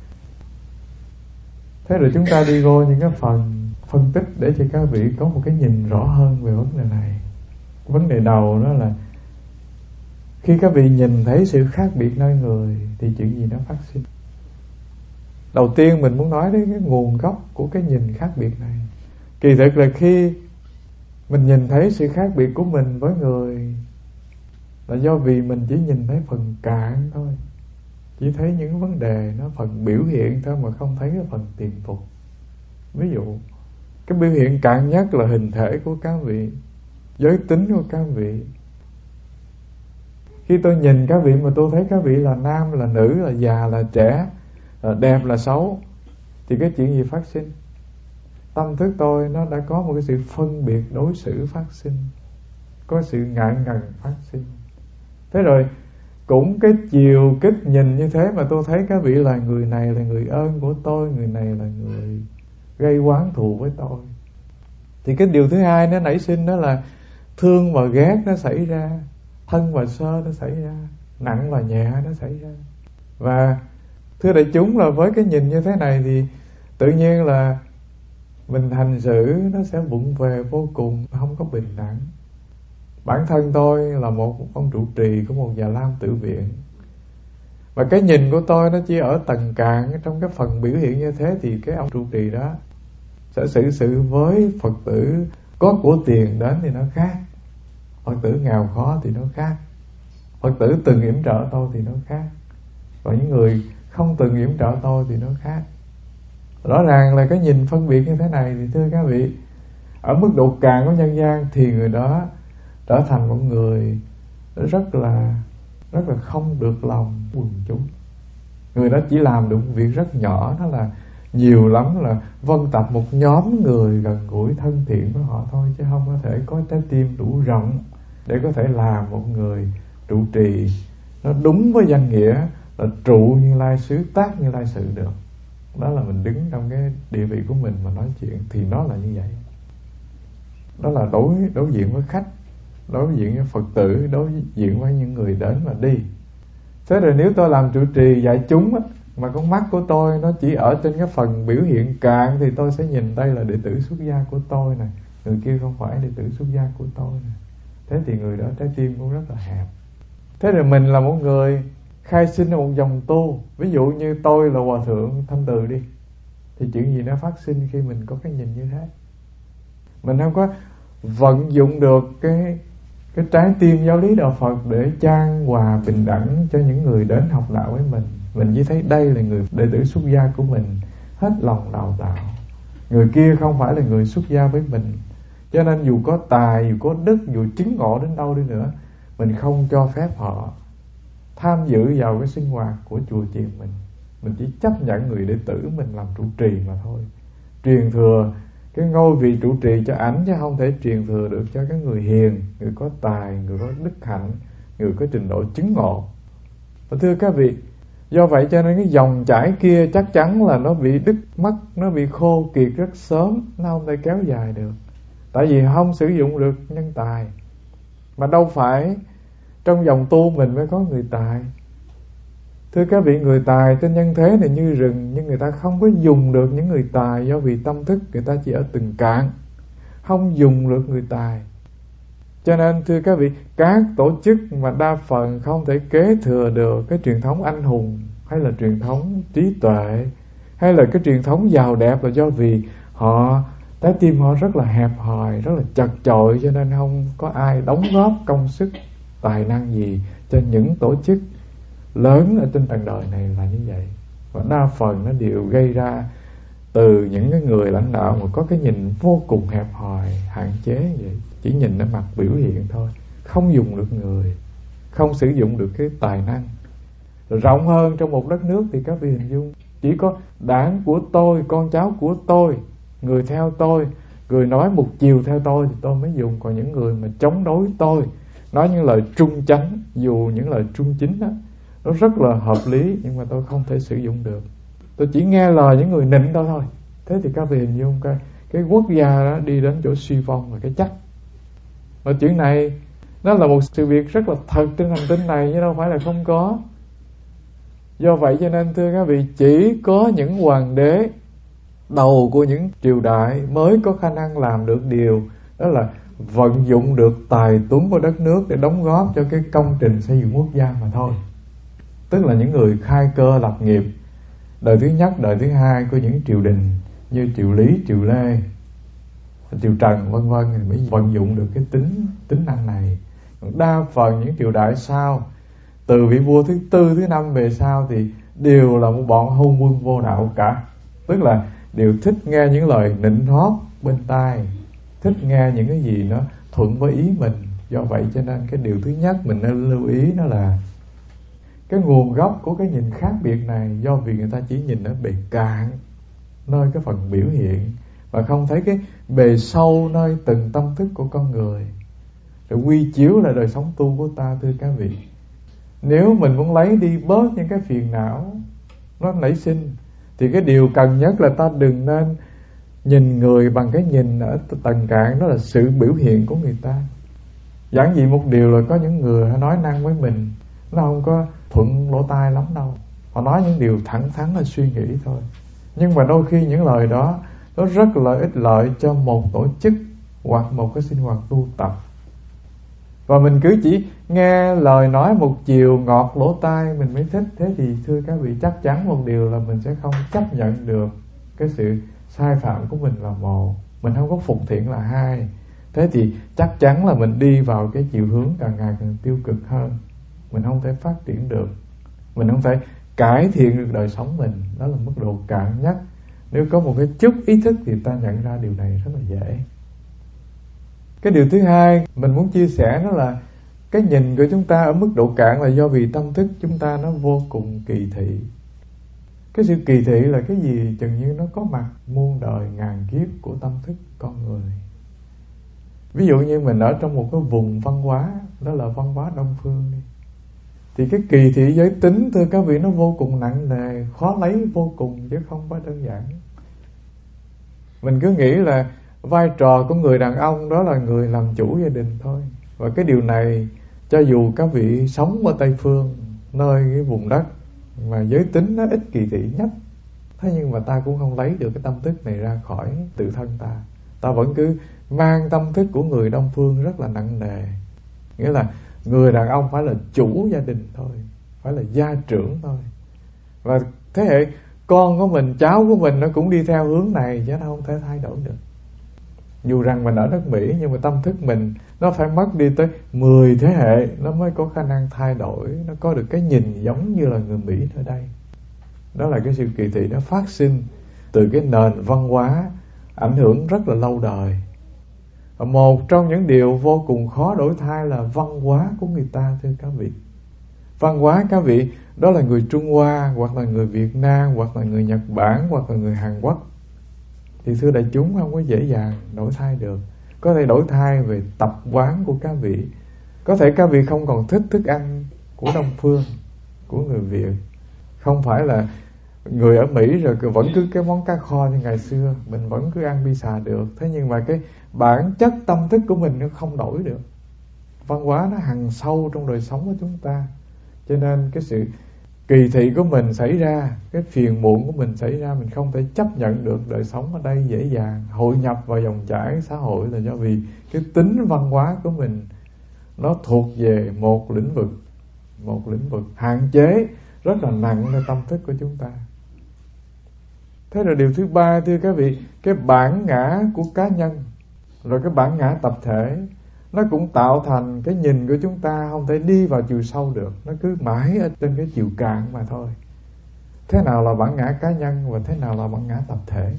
Thế rồi chúng ta đi vô những cái phần phân tích để cho các vị có một cái nhìn rõ hơn về vấn đề này. Vấn đề đầu đó là khi các vị nhìn thấy sự khác biệt nơi người thì chuyện gì nó phát sinh. Đầu tiên mình muốn nói đến cái nguồn gốc của cái nhìn khác biệt này. Kỳ thực là khi mình nhìn thấy sự khác biệt của mình với người là do vì mình chỉ nhìn thấy phần cạn thôi, chỉ thấy những vấn đề nó phần biểu hiện thôi mà không thấy cái phần tiền phục. Ví dụ cái biểu hiện cạn nhất là hình thể của các vị, giới tính của các vị. Khi tôi nhìn các vị mà tôi thấy các vị là nam, là nữ, là già, là trẻ, là đẹp, là xấu, thì cái chuyện gì phát sinh? Tâm thức tôi nó đã có một cái sự phân biệt đối xử phát sinh, có sự ngại ngần phát sinh. Thế rồi cũng cái chiều kích nhìn như thế mà tôi thấy các vị là người này là người ơn của tôi, người này là người gây oán thù với tôi, thì cái điều thứ hai nó nảy sinh đó là thương và ghét nó xảy ra, thân và sơ nó xảy ra, nặng và nhẹ nó xảy ra. Và thưa đại chúng là với cái nhìn như thế này thì tự nhiên là mình hành xử nó sẽ vụng về vô cùng, không có bình đẳng. Bản thân tôi là một ông trụ trì của một Già Lam tự viện, và cái nhìn của tôi nó chỉ ở tầng cạn trong cái phần biểu hiện như thế, thì cái ông trụ trì đó sẽ xử sự với Phật tử có của tiền đến thì nó khác, Phật tử nghèo khó thì nó khác, Phật tử từng yểm trợ tôi thì nó khác, và những người không từng yểm trợ tôi thì nó khác. Rõ ràng là cái nhìn phân biệt như thế này thì thưa các vị, ở mức độ cạn của nhân gian thì người đó trở thành một người rất là rất là không được lòng quần chúng. Người đó chỉ làm được một việc rất nhỏ, đó là nhiều lắm là vân tập một nhóm người gần gũi thân thiện với họ thôi, chứ không có thể có trái tim đủ rộng để có thể làm một người trụ trì nó đúng với danh nghĩa là trụ Như Lai xứ, tác Như Lai sự được. Đó là mình đứng trong cái địa vị của mình mà nói chuyện thì nó là như vậy. Đó là đối đối diện với khách, đối diện với Phật tử, đối diện với những người đến mà đi. Thế rồi nếu tôi làm trụ trì dạy chúng á, mà con mắt của tôi nó chỉ ở trên cái phần biểu hiện cạn, thì tôi sẽ nhìn đây là đệ tử xuất gia của tôi nè, người kia không phải đệ tử xuất gia của tôi nè. Thế thì người đó trái tim cũng rất là hẹp. Thế rồi mình là một người khai sinh ở một dòng tu, ví dụ như tôi là Hòa Thượng Thanh Từ đi, thì chuyện gì nó phát sinh khi mình có cái nhìn như thế? Mình không có vận dụng được cái cái trái tim giáo lý đạo Phật để chan hòa bình đẳng cho những người đến học đạo với mình. Mình chỉ thấy đây là người đệ tử xuất gia của mình, hết lòng đào tạo. Người kia không phải là người xuất gia với mình, cho nên dù có tài, dù có đức, dù chứng ngộ đến đâu đi nữa, mình không cho phép họ tham dự vào cái sinh hoạt của chùa chiền mình. Mình chỉ chấp nhận người đệ tử mình làm trụ trì mà thôi. Truyền thừa cái ngôi vị trụ trì cho ảnh, chứ không thể truyền thừa được cho cái người hiền, người có tài, người có đức hạnh, người có trình độ chứng ngộ. Và thưa các vị, do vậy cho nên cái dòng chảy kia chắc chắn là nó bị đứt mất, nó bị khô kiệt rất sớm, nó không thể kéo dài được. Tại vì không sử dụng được nhân tài. Mà đâu phải trong dòng tu mình mới có người tài. Thưa các vị, người tài trên nhân thế này như rừng, nhưng người ta không có dùng được những người tài, do vì tâm thức người ta chỉ ở từng cạn, không dùng được người tài. Cho nên thưa các vị, các tổ chức mà đa phần không thể kế thừa được cái truyền thống anh hùng, hay là truyền thống trí tuệ, hay là cái truyền thống giàu đẹp, là do vì họ, trái tim họ rất là hẹp hòi, rất là chật chội, cho nên không có ai đóng góp công sức, tài năng gì cho những tổ chức lớn ở trên trần đời này là như vậy. Và đa phần nó đều gây ra từ những cái người lãnh đạo mà có cái nhìn vô cùng hẹp hòi, hạn chế vậy, chỉ nhìn ở mặt biểu hiện thôi, không dùng được người, không sử dụng được cái tài năng. Rồi rộng hơn trong một đất nước thì các vị hình dung, chỉ có đảng của tôi, con cháu của tôi, người theo tôi, người nói một chiều theo tôi thì tôi mới dùng. Còn những người mà chống đối tôi, nói những lời trung chánh, dù những lời trung chính đó nó rất là hợp lý, nhưng mà tôi không thể sử dụng được. Tôi chỉ nghe lời những người nịnh đó thôi. Thế thì các vị hình dung cái cái quốc gia đó đi đến chỗ suy vong là cái chắc. Và chuyện này nó là một sự việc rất là thật trên hành tinh này, chứ đâu phải là không có. Do vậy cho nên thưa các vị, chỉ có những hoàng đế đầu của những triều đại mới có khả năng làm được điều đó là vận dụng được tài tuấn của đất nước để đóng góp cho cái công trình xây dựng quốc gia mà thôi. Tức là những người khai cơ lập nghiệp đời thứ nhất, đời thứ hai của những triều đình như triều Lý, triều Lê, triều Trần vân vân mới vận dụng được cái tính tính năng này. Đa phần những triều đại sau, từ vị vua thứ tư, thứ năm về sau thì đều là một bọn hôn quân vô đạo cả. Tức là đều thích nghe những lời nịnh hót bên tai, thích nghe những cái gì nó thuận với ý mình. Do vậy cho nên cái điều thứ nhất mình nên lưu ý đó là cái nguồn gốc của cái nhìn khác biệt này, do vì người ta chỉ nhìn ở bề cạn, nơi cái phần biểu hiện, và không thấy cái bề sâu nơi từng tâm thức của con người, rồi quy chiếu là đời sống tu của ta. Thưa các vị, nếu mình muốn lấy đi bớt những cái phiền não nó nảy sinh, thì cái điều cần nhất là ta đừng nên nhìn người bằng cái nhìn ở tầng cạn, đó là sự biểu hiện của người ta. Giản dị một điều là có những người họ nói năng với mình nó không có thuận lỗ tai lắm đâu, họ nói những điều thẳng thắn là suy nghĩ thôi, nhưng mà đôi khi những lời đó nó rất là ích lợi cho một tổ chức hoặc một cái sinh hoạt tu tập. Và mình cứ chỉ nghe lời nói một chiều ngọt lỗ tai mình mới thích, thế thì thưa các vị, chắc chắn một điều là mình sẽ không chấp nhận được cái sự sai phạm của mình là một, mình không có phục thiện là hai. Thế thì chắc chắn là mình đi vào cái chiều hướng càng ngày càng tiêu cực hơn, mình không thể phát triển được, mình không thể cải thiện được đời sống mình. Đó là mức độ cạn nhất. Nếu có một cái chút ý thức thì ta nhận ra điều này rất là dễ. Cái điều thứ hai mình muốn chia sẻ đó là cái nhìn của chúng ta ở mức độ cạn là do vì tâm thức chúng ta nó vô cùng kỳ thị. Cái sự kỳ thị là cái gì? Chừng như nó có mặt muôn đời ngàn kiếp của tâm thức con người. Ví dụ như mình ở trong một cái vùng văn hóa, đó là văn hóa Đông phương đi, thì cái kỳ thị giới tính thưa các vị nó vô cùng nặng nề, khó lấy vô cùng chứ không phải đơn giản. Mình cứ nghĩ là vai trò của người đàn ông đó là người làm chủ gia đình thôi. Và cái điều này cho dù các vị sống ở Tây Phương, nơi cái vùng đất mà giới tính nó ít kỳ thị nhất, thế nhưng mà ta cũng không lấy được cái tâm thức này ra khỏi tự thân ta. Ta vẫn cứ mang tâm thức của người Đông Phương rất là nặng nề. Nghĩa là người đàn ông phải là chủ gia đình thôi, phải là gia trưởng thôi. Và thế hệ con của mình, cháu của mình nó cũng đi theo hướng này, chứ nó không thể thay đổi được. Dù rằng mình ở nước Mỹ, nhưng mà tâm thức mình nó phải mất đi tới mười thế hệ nó mới có khả năng thay đổi, nó có được cái nhìn giống như là người Mỹ ở đây. Đó là cái sự kỳ thị nó phát sinh từ cái nền văn hóa ảnh hưởng rất là lâu đời. Và một trong những điều vô cùng khó đổi thay là văn hóa của người ta, thưa các vị. Văn hóa các vị, đó là người Trung Hoa, hoặc là người Việt Nam, hoặc là người Nhật Bản, hoặc là người Hàn Quốc, thì thưa đại chúng không có dễ dàng đổi thay được. Có thể đổi thay về tập quán của các vị. Có thể các vị không còn thích thức ăn của Đông Phương, của người Việt. Không phải là người ở Mỹ rồi vẫn cứ cái món cá kho như ngày xưa, mình vẫn cứ ăn pizza được. Thế nhưng mà cái bản chất tâm thức của mình nó không đổi được. Văn hóa nó hằn sâu trong đời sống của chúng ta. Cho nên cái sự kỳ thị của mình xảy ra, cái phiền muộn của mình xảy ra, mình không thể chấp nhận được đời sống ở đây dễ dàng, hội nhập vào dòng chảy xã hội, là do vì cái tính văn hóa của mình nó thuộc về một lĩnh vực, một lĩnh vực hạn chế rất là nặng lên tâm thức của chúng ta. Thế rồi điều thứ ba, thưa các vị, cái bản ngã của cá nhân, rồi cái bản ngã tập thể, nó cũng tạo thành cái nhìn của chúng ta không thể đi vào chiều sâu được. Nó cứ mãi ở trên cái chiều cạn mà thôi. Thế nào là bản ngã cá nhân và thế nào là bản ngã tập thể?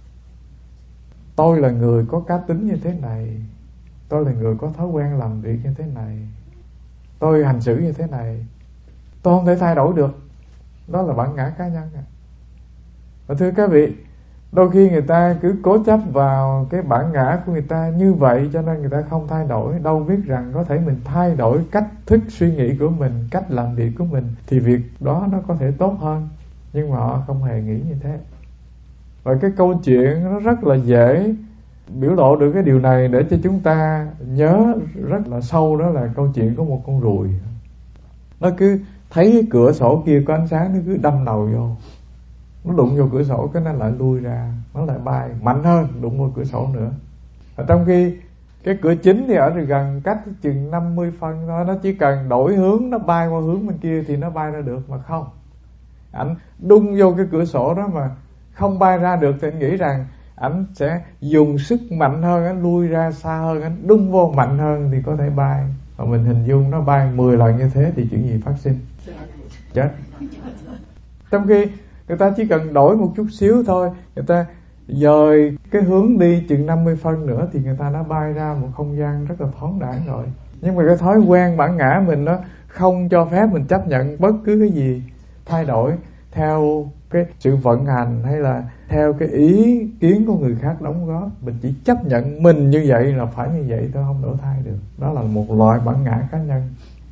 Tôi là người có cá tính như thế này, tôi là người có thói quen làm việc như thế này, tôi hành xử như thế này, tôi không thể thay đổi được. Đó là bản ngã cá nhân. Và thưa các vị, Đôi khi người ta cứ cố chấp vào cái bản ngã của người ta như vậy, cho nên người ta không thay đổi. Đâu biết rằng có thể mình thay đổi cách thức suy nghĩ của mình, cách làm việc của mình, thì việc đó nó có thể tốt hơn. Nhưng mà họ không hề nghĩ như thế. Và cái câu chuyện nó rất là dễ biểu lộ được cái điều này để cho chúng ta nhớ rất là sâu. Đó là câu chuyện của một con ruồi. Nó cứ thấy cái cửa sổ kia có ánh sáng, nó cứ đâm đầu vô. Nó đụng vô cửa sổ cái nó lại lui ra, nó lại bay mạnh hơn, đụng vô cửa sổ nữa. Và trong khi cái cửa chính thì ở gần cách chừng năm mươi phân thôi, nó chỉ cần đổi hướng, nó bay qua hướng bên kia thì nó bay ra được. Mà không, ảnh đụng vô cái cửa sổ đó mà không bay ra được, thì anh nghĩ rằng ảnh sẽ dùng sức mạnh hơn, ảnh lui ra xa hơn, ảnh đụng vô mạnh hơn thì có thể bay. Và mình hình dung nó bay mười lần như thế thì chuyện gì phát sinh? Chết. Trong khi người ta chỉ cần đổi một chút xíu thôi, người ta dời cái hướng đi chừng năm mươi phân nữa thì người ta đã bay ra một không gian rất là thoáng đãng rồi. Nhưng mà cái thói quen bản ngã mình nó không cho phép mình chấp nhận bất cứ cái gì thay đổi theo cái sự vận hành hay là theo cái ý kiến của người khác đóng góp. Mình chỉ chấp nhận mình như vậy là phải như vậy thôi, không đổi thay được. Đó là một loại bản ngã cá nhân.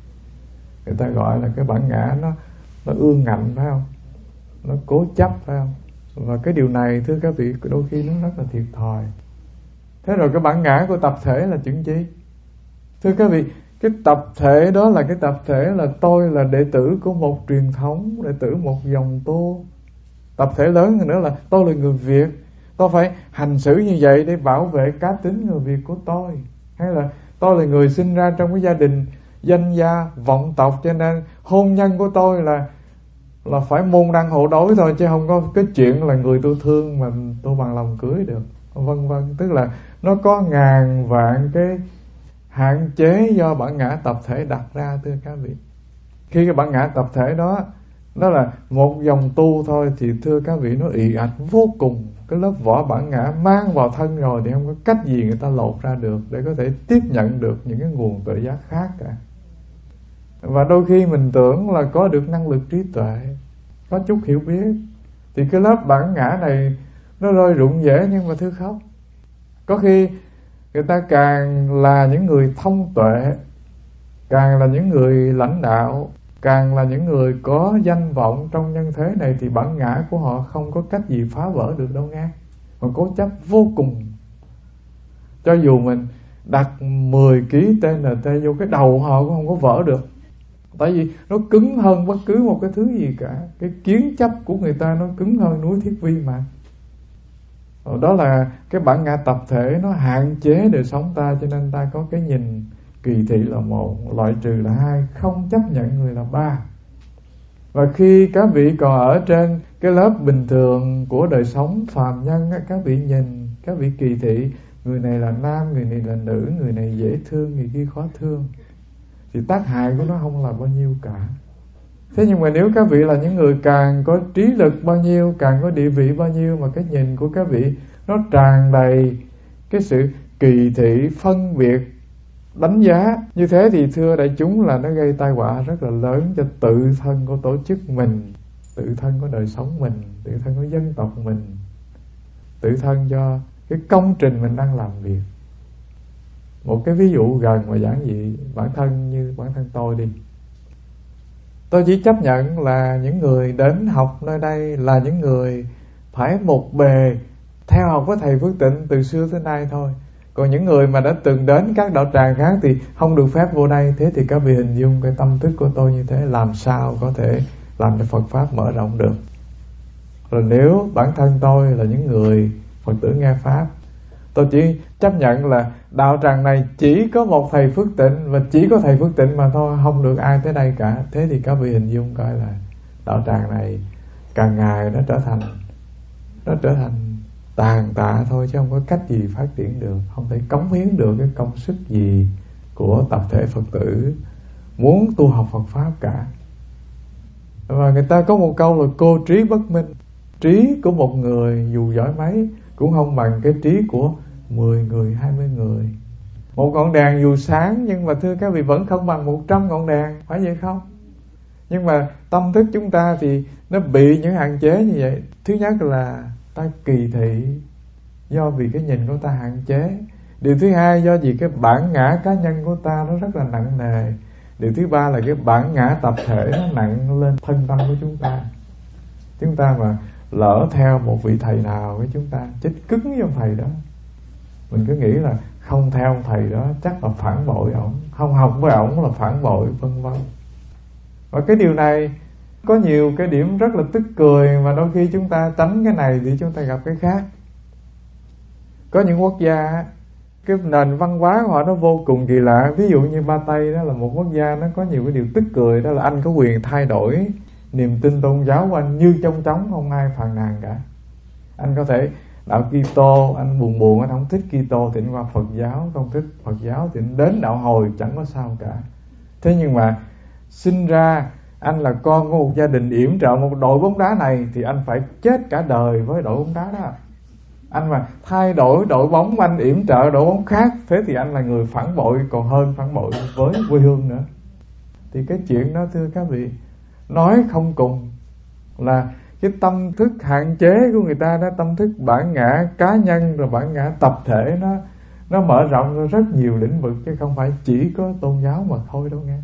Người ta gọi là cái bản ngã nó nó ương ngạnh, phải không? Nó cố chấp, phải không? Và cái điều này thưa các vị, đôi khi nó rất là thiệt thòi. Thế rồi cái bản ngã của tập thể là chuyện gì? Thưa các vị, cái tập thể đó là cái tập thể là tôi là đệ tử của một truyền thống, đệ tử một dòng tu. Tập thể lớn hơn nữa là tôi là người Việt, tôi phải hành xử như vậy để bảo vệ cá tính người Việt của tôi. Hay là tôi là người sinh ra trong cái gia đình danh gia vọng tộc, cho nên hôn nhân của tôi là là phải môn đăng hộ đối thôi, chứ không có cái chuyện là người tôi thương mà tôi bằng lòng cưới được, vân vân. Tức là nó có ngàn vạn cái hạn chế do bản ngã tập thể đặt ra, thưa các vị. Khi cái bản ngã tập thể đó đó là một dòng tu thôi thì thưa các vị, nó ì ạch vô cùng. Cái lớp vỏ bản ngã mang vào thân rồi thì không có cách gì người ta lột ra được để có thể tiếp nhận được những cái nguồn tự giác khác cả. Và đôi khi mình tưởng là có được năng lực trí tuệ, có chút hiểu biết, thì cái lớp bản ngã này nó rơi rụng rễ, nhưng mà thưa không. Có khi người ta càng là những người thông tuệ, càng là những người lãnh đạo, càng là những người có danh vọng trong nhân thế này, thì bản ngã của họ không có cách gì phá vỡ được đâu nghe. Mà cố chấp vô cùng. Cho dù mình đặt mười ký tê en tê vô cái đầu họ cũng không có vỡ được. Tại vì nó cứng hơn bất cứ một cái thứ gì cả. Cái kiến chấp của người ta nó cứng hơn núi Thiết Vi mà. Đó là cái bản ngã tập thể nó hạn chế đời sống ta, cho nên ta có cái nhìn kỳ thị là một, loại trừ là hai, không chấp nhận người là ba. Và khi các vị còn ở trên cái lớp bình thường của đời sống phàm nhân, các vị nhìn, các vị kỳ thị người này là nam, người này là nữ, người này dễ thương, người kia khó thương, thì tác hại của nó không là bao nhiêu cả. Thế nhưng mà nếu các vị là những người càng có trí lực bao nhiêu, càng có địa vị bao nhiêu, mà cái nhìn của các vị nó tràn đầy cái sự kỳ thị, phân biệt, đánh giá như thế, thì thưa đại chúng là nó gây tai họa rất là lớn cho tự thân của tổ chức mình, tự thân của đời sống mình, tự thân của dân tộc mình, tự thân cho cái công trình mình đang làm việc. Một cái ví dụ gần và giản dị, bản thân như bản thân tôi đi. Tôi chỉ chấp nhận là những người đến học nơi đây là những người phải một bề theo học với thầy Phước Tịnh từ xưa tới nay thôi. Còn những người mà đã từng đến các đạo tràng khác thì không được phép vô đây. Thế thì các vị hình dung cái tâm thức của tôi như thế, làm sao có thể làm cho Phật Pháp mở rộng được. Rồi nếu bản thân tôi là những người Phật tử nghe Pháp, tôi chỉ chấp nhận là đạo tràng này chỉ có một thầy Phước Tịnh, và chỉ có thầy Phước Tịnh mà thôi, không được ai tới đây cả. Thế thì các vị hình dung coi là đạo tràng này càng ngày nó trở thành Nó trở thành tàn tạ thôi, chứ không có cách gì phát triển được, không thể cống hiến được cái công sức gì của tập thể Phật tử muốn tu học Phật Pháp cả. Và người ta có một câu là cô trí bất minh. Trí của một người dù giỏi mấy cũng không bằng cái trí của mười người, hai mươi người. Một ngọn đèn dù sáng, nhưng mà thưa các vị vẫn không bằng một trăm ngọn đèn, phải vậy không? Nhưng mà tâm thức chúng ta thì nó bị những hạn chế như vậy. Thứ nhất là ta kỳ thị do vì cái nhìn của ta hạn chế. Điều thứ hai, do vì cái bản ngã cá nhân của ta nó rất là nặng nề. Điều thứ ba là cái bản ngã tập thể nó nặng lên thân tâm của chúng ta. Chúng ta mà lỡ theo một vị thầy nào với chúng ta chết cứng với ông thầy đó, mình cứ nghĩ là không theo ông thầy đó chắc là phản bội ổng, không học với ổng là phản bội, vân vân. Và cái điều này có nhiều cái điểm rất là tức cười, mà đôi khi chúng ta tránh cái này thì chúng ta gặp cái khác. Có những quốc gia cái nền văn hóa của họ nó vô cùng kỳ lạ. Ví dụ như Ba Tây đó là một quốc gia nó có nhiều cái điều tức cười. Đó là anh có quyền thay đổi niềm tin tôn giáo của anh như trong trống, không ai phàn nàn cả. Anh có thể đạo Kitô, anh buồn buồn anh không thích Kitô thì anh qua Phật giáo, không thích Phật giáo thì anh đến đạo Hồi, chẳng có sao cả. Thế nhưng mà sinh ra anh là con của một gia đình yểm trợ một đội bóng đá này thì anh phải chết cả đời với đội bóng đá đó. Anh mà thay đổi đội bóng, anh yểm trợ đội bóng khác, thế thì anh là người phản bội, còn hơn phản bội với quê hương nữa. Thì cái chuyện đó thưa các vị, nói không cùng là cái tâm thức hạn chế của người ta đó, tâm thức bản ngã cá nhân rồi bản ngã tập thể nó nó mở rộng ra rất nhiều lĩnh vực, chứ không phải chỉ có tôn giáo mà thôi đâu nghe.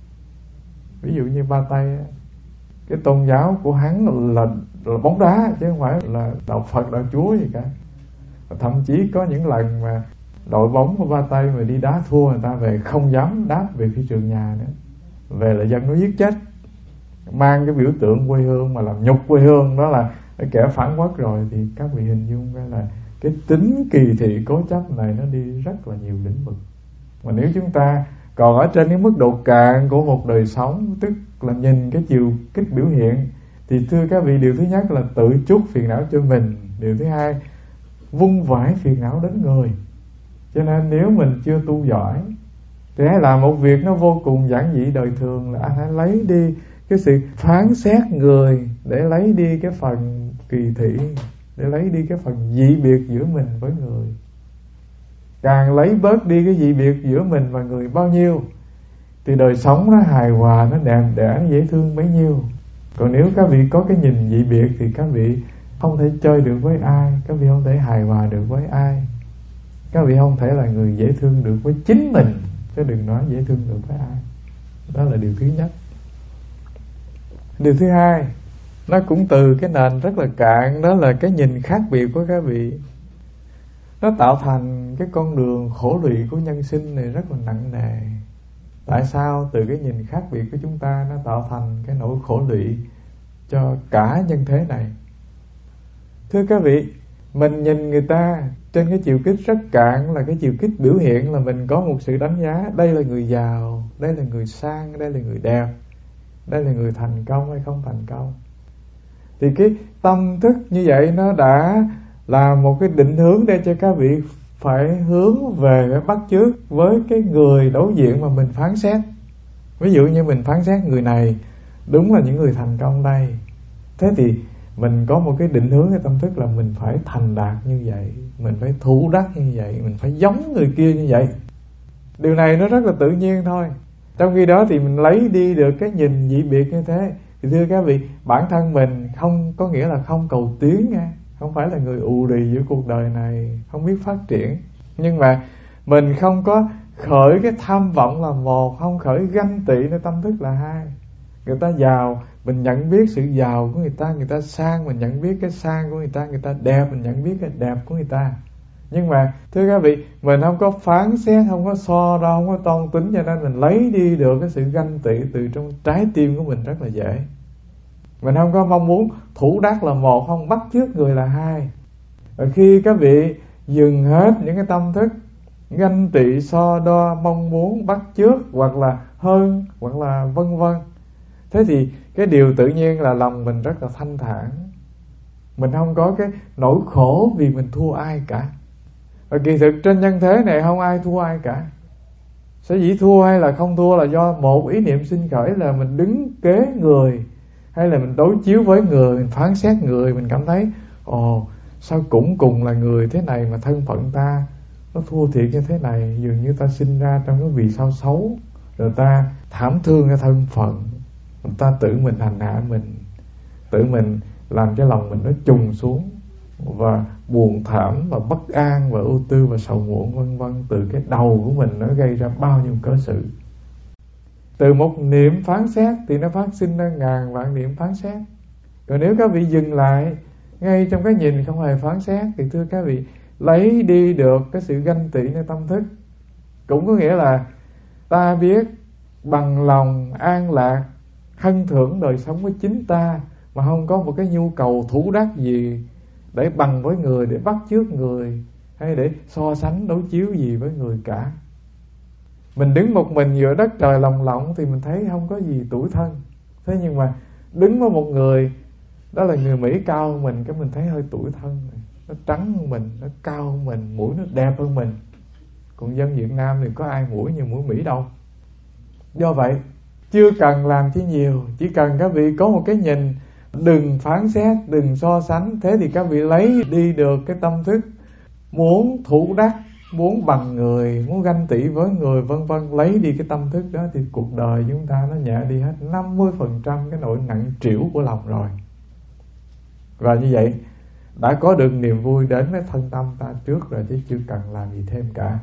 Ví dụ như Ba Tây, cái tôn giáo của hắn là, là bóng đá chứ không phải là đạo Phật, đạo Chúa gì cả. Thậm chí có những lần mà đội bóng của Ba Tây mà đi đá thua, người ta về không dám đáp về phi trường nhà nữa, về là dân nó giết chết, mang cái biểu tượng quê hương mà làm nhục quê hương, đó là cái kẻ phản quốc rồi. Thì các vị hình dung ra là cái tính kỳ thị cố chấp này nó đi rất là nhiều lĩnh vực. Mà nếu chúng ta còn ở trên cái mức độ cạn của một đời sống, tức là nhìn cái chiều kích biểu hiện, thì thưa các vị, điều thứ nhất là tự chuốc phiền não cho mình. Điều thứ hai, vung vãi phiền não đến người. Cho nên nếu mình chưa tu giỏi thì hãy làm một việc nó vô cùng giản dị đời thường, là anh hãy lấy đi cái sự phán xét người, để lấy đi cái phần kỳ thị, để lấy đi cái phần dị biệt giữa mình với người. Càng lấy bớt đi cái dị biệt giữa mình và người bao nhiêu thì đời sống nó hài hòa, nó đẹp đẽ, nó dễ thương bấy nhiêu. Còn nếu các vị có cái nhìn dị biệt thì các vị không thể chơi được với ai, các vị không thể hài hòa được với ai, các vị không thể là người dễ thương được với chính mình, chứ đừng nói dễ thương được với ai. Đó là điều thứ nhất. Điều thứ hai, nó cũng từ cái nền rất là cạn, đó là cái nhìn khác biệt của các vị. Nó tạo thành cái con đường khổ lụy của nhân sinh này rất là nặng nề. Tại sao? Từ cái nhìn khác biệt của chúng ta nó tạo thành cái nỗi khổ lụy cho cả nhân thế này. Thưa các vị, mình nhìn người ta trên cái chiều kích rất cạn, là cái chiều kích biểu hiện là mình có một sự đánh giá. Đây là người giàu, đây là người sang, đây là người đẹp, đây là người thành công hay không thành công. Thì cái tâm thức như vậy nó đã là một cái định hướng để cho các vị phải hướng về cái bắt chước với cái người đối diện mà mình phán xét. Ví dụ như mình phán xét người này đúng là những người thành công đây, thế thì mình có một cái định hướng, cái tâm thức là mình phải thành đạt như vậy, mình phải thủ đắc như vậy, mình phải giống người kia như vậy. Điều này nó rất là tự nhiên thôi. Trong khi đó thì mình lấy đi được cái nhìn dị biệt như thế. Thì thưa các vị, bản thân mình không có nghĩa là không cầu tiến nha, không phải là người ù lì giữa cuộc đời này, không biết phát triển. Nhưng mà mình không có khởi cái tham vọng là một, không khởi ganh tị nơi tâm thức là hai. Người ta giàu, mình nhận biết sự giàu của người ta. Người ta sang, mình nhận biết cái sang của người ta. Người ta đẹp, mình nhận biết cái đẹp của người ta. Nhưng mà thưa các vị, mình không có phán xét, không có so đo, không có toan tính, cho nên mình lấy đi được cái sự ganh tị từ trong trái tim của mình rất là dễ. Mình không có mong muốn thủ đắc là một, không bắt chước người là hai. Và khi các vị dừng hết những cái tâm thức ganh tị, so đo, mong muốn bắt chước hoặc là hơn, hoặc là vân vân, thế thì cái điều tự nhiên là lòng mình rất là thanh thản. Mình không có cái nỗi khổ vì mình thua ai cả. Và kỳ thực trên nhân thế này không ai thua ai cả. Sở dĩ thua hay là không thua là do một ý niệm sinh khởi, là mình đứng kế người, hay là mình đối chiếu với người, mình phán xét người, mình cảm thấy ồ, sao cũng cùng là người thế này mà thân phận ta nó thua thiệt như thế này. Dường như ta sinh ra trong cái vì sao xấu, rồi ta thảm thương cái thân phận, ta tự mình hành hạ mình, tự mình làm cho lòng mình nó trùng xuống. và buồn thảm và bất an và ưu tư và sầu muộn vân vân, từ cái đầu của mình nó gây ra bao nhiêu cớ sự. Từ một niệm phán xét thì nó phát sinh ra ngàn vạn niệm phán xét. Còn nếu các vị dừng lại ngay trong cái nhìn không hề phán xét thì thưa các vị, lấy đi được cái sự ganh tị nơi tâm thức. Cũng có nghĩa là ta biết bằng lòng an lạc hân thưởng đời sống của chính ta, mà không có một cái nhu cầu thủ đắc gì để bằng với người, để bắt chước người, hay để so sánh đối chiếu gì với người cả. Mình đứng một mình giữa đất trời lồng lộng thì mình thấy không có gì tủi thân. Thế nhưng mà đứng với một người, đó là người Mỹ cao hơn mình, cái mình thấy hơi tủi thân. Nó trắng hơn mình, nó cao hơn mình, mũi nó đẹp hơn mình. Còn dân Việt Nam thì có ai mũi như mũi Mỹ đâu. Do vậy chưa cần làm chi nhiều, chỉ cần các vị có một cái nhìn, đừng phán xét, đừng so sánh. Thế thì các vị lấy đi được cái tâm thức muốn thủ đắc, muốn bằng người, muốn ganh tị với người vân vân. Lấy đi cái tâm thức đó thì cuộc đời chúng ta nó nhẹ đi hết năm mươi phần trăm cái nỗi nặng trĩu của lòng rồi. Và như vậy đã có được niềm vui đến với thân tâm ta trước rồi, chứ chưa cần làm gì thêm cả.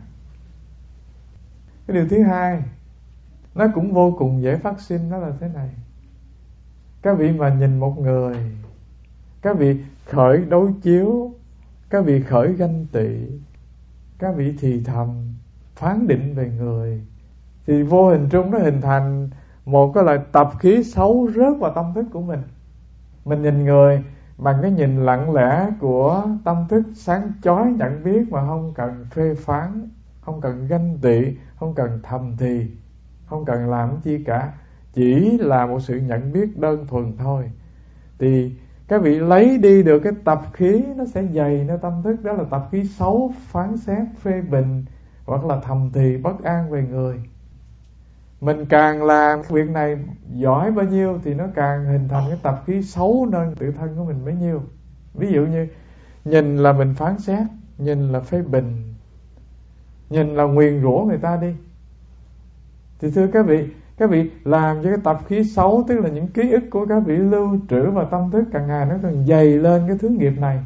Cái điều thứ hai, nó cũng vô cùng dễ phát sinh, đó là thế này. Các vị mà nhìn một người, các vị khởi đối chiếu, các vị khởi ganh tị, các vị thì thầm phán định về người, thì vô hình trung nó hình thành một cái loại tập khí xấu rớt vào tâm thức của mình. Mình nhìn người bằng cái nhìn lặng lẽ của tâm thức sáng chói nhận biết, mà không cần phê phán, không cần ganh tị, không cần thầm thì, không cần làm chi cả, chỉ là một sự nhận biết đơn thuần thôi. Thì các vị lấy đi được cái tập khí nó sẽ dày nơi tâm thức, đó là tập khí xấu, phán xét, phê bình hoặc là thầm thì bất an về người. Mình càng làm việc này giỏi bao nhiêu thì nó càng hình thành cái tập khí xấu nơi tự thân của mình bấy nhiêu. Ví dụ như nhìn là mình phán xét, nhìn là phê bình, nhìn là nguyền rủa người ta đi, thì thưa các vị, các vị làm cho cái tập khí xấu, tức là những ký ức của các vị lưu trữ vào tâm thức càng ngày nó càng dày lên cái thứ nghiệp này.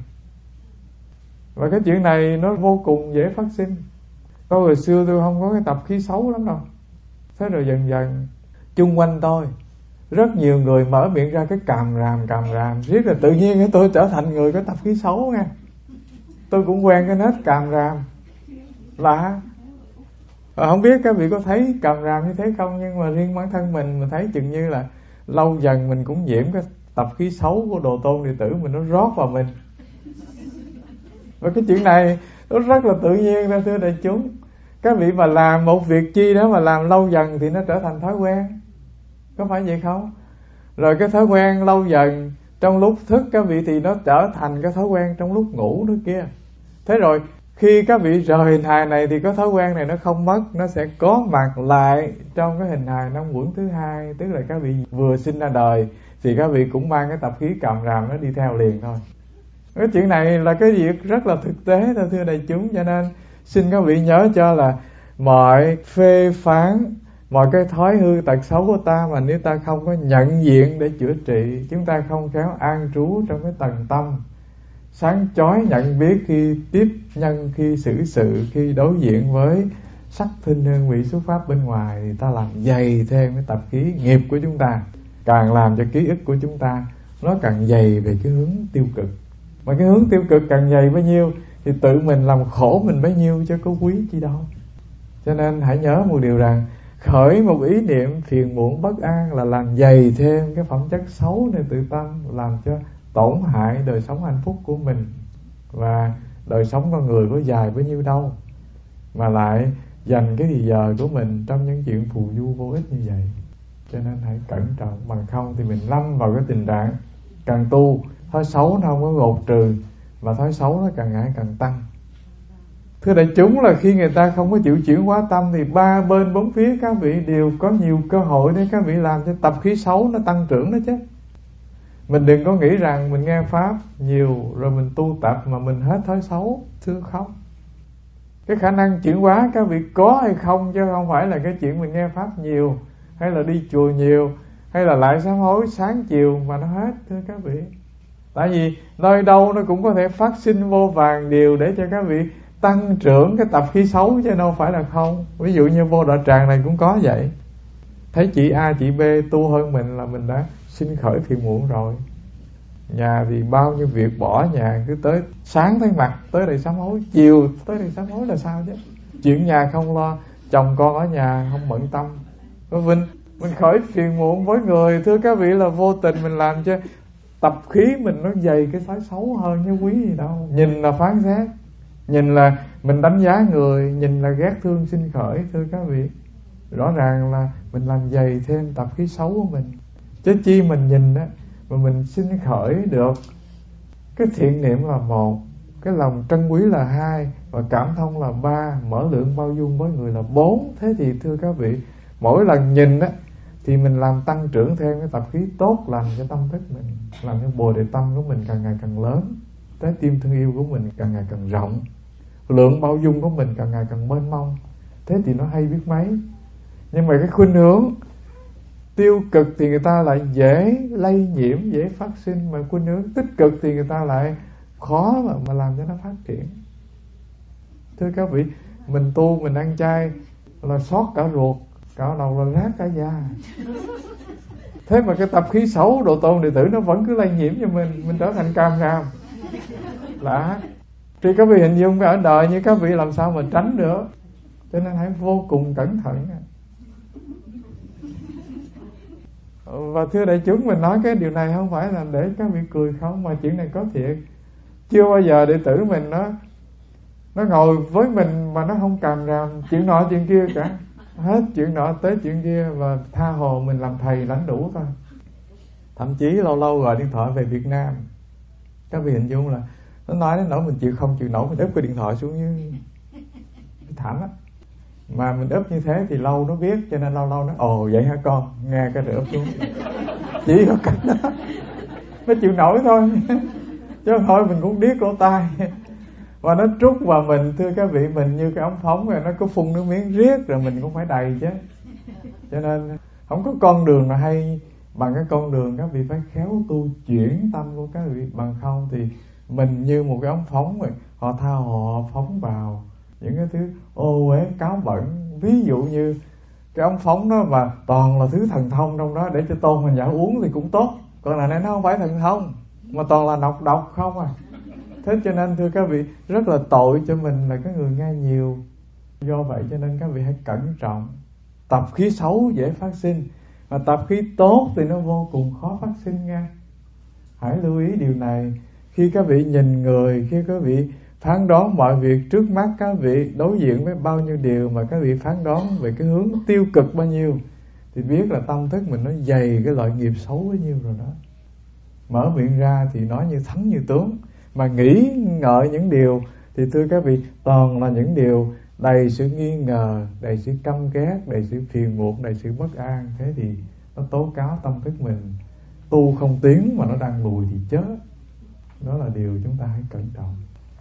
Và cái chuyện này nó vô cùng dễ phát sinh. Tôi hồi xưa tôi không có cái tập khí xấu lắm đâu. Thế rồi dần dần chung quanh tôi rất nhiều người mở miệng ra cái càm ràm càm ràm, riết là tự nhiên cái tôi trở thành người có tập khí xấu nha. Tôi cũng quen cái nết càm ràm lạ. À, không biết các vị có thấy càm ràm như thế không, nhưng mà riêng bản thân mình mình thấy chừng như là lâu dần mình cũng nhiễm cái tập khí xấu của đồ tôn đệ tử mình, nó rót vào mình. Và cái chuyện này nó rất là tự nhiên ra thưa đại chúng. Các vị mà làm một việc chi đó mà làm lâu dần thì nó trở thành thói quen, có phải vậy không? Rồi cái thói quen lâu dần trong lúc thức các vị thì nó trở thành cái thói quen trong lúc ngủ nữa kia. Thế rồi khi các vị rời hình hài này thì cái thói quen này nó không mất, nó sẽ có mặt lại trong cái hình hài năm quẩn thứ hai. Tức là các vị vừa sinh ra đời thì các vị cũng mang cái tập khí càm ràm nó đi theo liền thôi. Cái chuyện này là cái việc rất là thực tế thôi thưa đại chúng. Cho nên xin các vị nhớ cho là mọi phê phán, mọi cái thói hư tật xấu của ta mà nếu ta không có nhận diện để chữa trị, chúng ta không khéo an trú trong cái tầng tâm sáng chói nhận biết khi tiếp nhân, khi xử sự, khi đối diện với sắc thinh hương vị xuất pháp bên ngoài, thì ta làm dày thêm cái tập khí nghiệp của chúng ta, càng làm cho ký ức của chúng ta nó càng dày về cái hướng tiêu cực. Mà cái hướng tiêu cực càng dày bấy nhiêu thì tự mình làm khổ mình bấy nhiêu, chứ có quý chi đâu. Cho nên hãy nhớ một điều rằng khởi một ý niệm phiền muộn bất an là làm dày thêm cái phẩm chất xấu nơi tự tâm, làm cho tổn hại đời sống hạnh phúc của mình. Và đời sống con người có dài bấy nhiêu đâu mà lại dành cái thì giờ của mình trong những chuyện phù du vô ích như vậy. Cho nên hãy cẩn trọng, bằng không thì mình lâm vào cái tình trạng càng tu thói xấu nó không có gột trừ, và thói xấu nó càng ngày càng tăng. Thưa đại chúng, là khi người ta không có chịu chuyển hóa tâm thì ba bên bốn phía các vị đều có nhiều cơ hội để các vị làm cho tập khí xấu nó tăng trưởng đó chứ. Mình đừng có nghĩ rằng mình nghe pháp nhiều rồi mình tu tập mà mình hết thói xấu. Thưa không, cái khả năng chuyển hóa các vị có hay không, chứ không phải là cái chuyện mình nghe pháp nhiều, hay là đi chùa nhiều, hay là lại sám hối sáng chiều mà nó hết. Thưa các vị, Tại vì nơi đâu nó cũng có thể phát sinh vô vàng điều để cho các vị tăng trưởng cái tập khí xấu, chứ đâu phải là không. Ví dụ như vô đạo tràng này cũng có vậy. Thấy chị A chị B tu hơn mình là mình đã sinh khởi phiền muộn rồi. Nhà thì bao nhiêu việc bỏ nhà, cứ tới sáng thấy mặt tới đây sám hối, chiều tới đây sám hối là sao chứ. Chuyện nhà không lo, chồng con ở nhà không bận tâm. Mình, mình khởi phiền muộn với người, thưa các vị, là vô tình mình làm cho tập khí mình nó dày cái thói xấu hơn chứ quý gì đâu. Nhìn là phán xét, nhìn là mình đánh giá người, nhìn là ghét thương sinh khởi, thưa các vị. Rõ ràng là mình làm dày thêm tập khí xấu của mình. Chứ chi mình nhìn đó mà mình sinh khởi được cái thiện niệm là một, cái lòng trân quý là hai, và cảm thông là ba, mở lượng bao dung với người là bốn. Thế thì thưa các vị, mỗi lần nhìn đó thì mình làm tăng trưởng thêm cái tập khí tốt lành cho tâm thức mình, làm cho bồ đề tâm của mình càng ngày càng lớn, trái tim thương yêu của mình càng ngày càng rộng, lượng bao dung của mình càng ngày càng mênh mông. Thế thì nó hay biết mấy. Nhưng mà cái khuynh hướng tiêu cực thì người ta lại dễ lây nhiễm, dễ phát sinh, mà khuynh hướng tích cực thì người ta lại khó mà, mà làm cho nó phát triển. Thưa các vị, mình tu mình ăn chay là sót cả ruột, cả đầu là rát cả da. Thế mà cái tập khí xấu độ tôn đệ tử nó vẫn cứ lây nhiễm cho mình, mình trở thành cam ram. Lạ. Thì các vị hình dung ở đời như các vị làm sao mà tránh được. Cho nên hãy vô cùng cẩn thận. Và thưa đại chúng, mình nói cái điều này không phải là để các vị cười không, mà chuyện này có thiệt. Chưa bao giờ đệ tử mình nó nó ngồi với mình mà nó không càm ràm chuyện nọ chuyện kia cả. Hết chuyện nọ tới chuyện kia, và tha hồ mình làm thầy lãnh đủ thôi. Thậm chí lâu lâu gọi điện thoại về Việt Nam, các vị hình dung là nó nói đến nỗi mình chịu không chịu nổi, mình úp cái điện thoại xuống như thảm á. Mà mình úp như thế thì lâu nó biết, cho nên lâu lâu nó ồ vậy hả con, nghe cái rồi úp xuống. Chỉ có cách đó, nó chịu nổi thôi. Chứ thôi mình cũng điếc lỗ tai. Và nó trút vào mình, thưa các vị, mình như cái ống phóng rồi, nó cứ phun nước miếng riết rồi mình cũng phải đầy chứ. Cho nên không có con đường nào hay bằng cái con đường các vị phải khéo tu chuyển tâm của các vị. Bằng không thì mình như một cái ống phóng rồi, họ tha hồ phóng vào những cái thứ ô uế cáo bẩn. Ví dụ như cái ống phóng đó mà toàn là thứ thần thông trong đó, để cho tôn hành giả uống thì cũng tốt. Còn là này nó không phải thần thông, mà toàn là nọc độc không à. Thế cho nên thưa các vị, rất là tội cho mình là cái người nghe nhiều. Do vậy cho nên các vị hãy cẩn trọng. Tập khí xấu dễ phát sinh, mà tập khí tốt thì nó vô cùng khó phát sinh nha. Hãy lưu ý điều này. Khi các vị nhìn người, khi các vị phán đoán mọi việc trước mắt các vị, đối diện với bao nhiêu điều mà các vị phán đoán về cái hướng tiêu cực bao nhiêu, thì biết là tâm thức mình nó dày cái loại nghiệp xấu bấy nhiêu rồi đó. Mở miệng ra thì nói như thánh như tướng, mà nghĩ ngợi những điều thì thưa các vị toàn là những điều đầy sự nghi ngờ, đầy sự căm ghét, đầy sự phiền muộn, đầy sự bất an. Thế thì nó tố cáo tâm thức mình tu không tiến, mà nó đang lùi thì chết. Đó là điều chúng ta hãy cẩn trọng.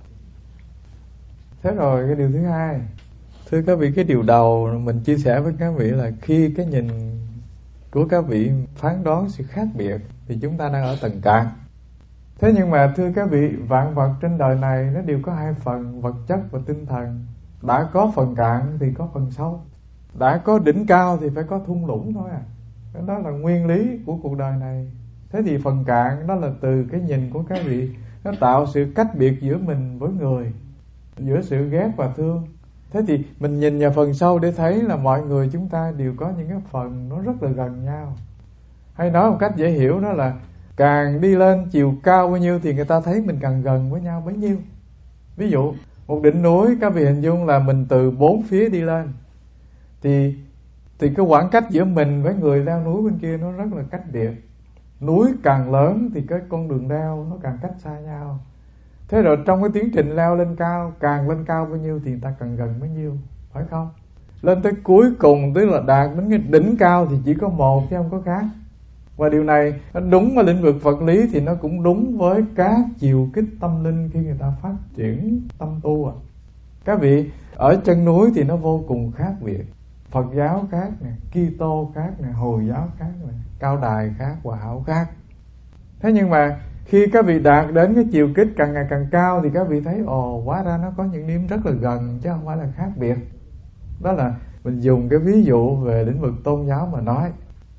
Thế rồi cái điều thứ hai, thưa các vị, cái điều đầu mình chia sẻ với các vị là khi cái nhìn của các vị phán đoán sự khác biệt thì chúng ta đang ở tầng cạn. Thế nhưng mà thưa các vị, vạn vật trên đời này nó đều có hai phần, vật chất và tinh thần. Đã có phần cạn thì có phần sâu, đã có đỉnh cao thì phải có thung lũng thôi à. Đó là nguyên lý của cuộc đời này. Thế thì phần cạn đó là từ cái nhìn của các vị, nó tạo sự cách biệt giữa mình với người, giữa sự ghét và thương. Thế thì mình nhìn vào phần sâu để thấy là mọi người chúng ta đều có những cái phần nó rất là gần nhau. Hay nói một cách dễ hiểu đó là càng đi lên chiều cao bao nhiêu thì người ta thấy mình càng gần với nhau bấy nhiêu. Ví dụ một đỉnh núi, các vị hình dung là mình từ bốn phía đi lên, thì thì cái khoảng cách giữa mình với người leo núi bên kia nó rất là cách biệt. Núi càng lớn thì cái con đường leo nó càng cách xa nhau. Thế rồi trong cái tiến trình leo lên cao, càng lên cao bao nhiêu thì người ta càng gần bấy nhiêu, phải không? Lên tới cuối cùng, tức là đạt đến cái đỉnh cao thì chỉ có một chứ không có khác. Và điều này nó đúng vào lĩnh vực vật lý thì nó cũng đúng với các chiều kích tâm linh khi người ta phát triển tâm tu à. Các vị, ở chân núi thì nó vô cùng khác biệt. Phật giáo khác nè, Kitô khác nè, Hồi giáo khác nè, Cao Đài khác, Hòa Hảo khác. Thế nhưng mà khi các vị đạt đến cái chiều kích càng ngày càng cao thì các vị thấy ồ, hóa ra nó có những điểm rất là gần chứ không phải là khác biệt. Đó là mình dùng cái ví dụ về lĩnh vực tôn giáo mà nói.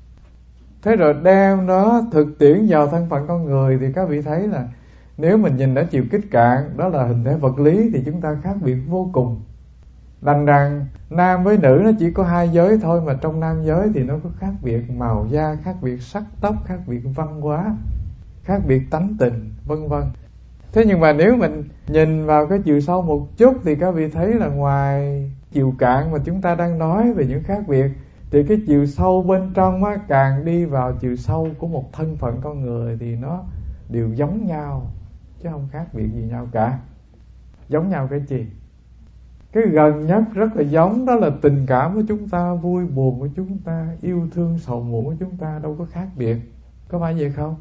Thế rồi đem nó thực tiễn vào thân phận con người thì các vị thấy là nếu mình nhìn ở chiều kích cạn, đó là hình thể vật lý, thì chúng ta khác biệt vô cùng. Đành rằng nam với nữ nó chỉ có hai giới thôi, mà trong nam giới thì nó có khác biệt màu da, khác biệt sắc tóc, khác biệt văn hóa, khác biệt tánh tình, vân vân. Thế nhưng mà nếu mình nhìn vào cái chiều sâu một chút thì các vị thấy là ngoài chiều cạn mà chúng ta đang nói về những khác biệt, thì cái chiều sâu bên trong á, càng đi vào chiều sâu của một thân phận con người thì nó đều giống nhau, chứ không khác biệt gì nhau cả. Giống nhau cái gì? Cái gần nhất rất là giống, đó là tình cảm của chúng ta, vui buồn của chúng ta, yêu thương sầu muộn của chúng ta, đâu có khác biệt. Có phải vậy không?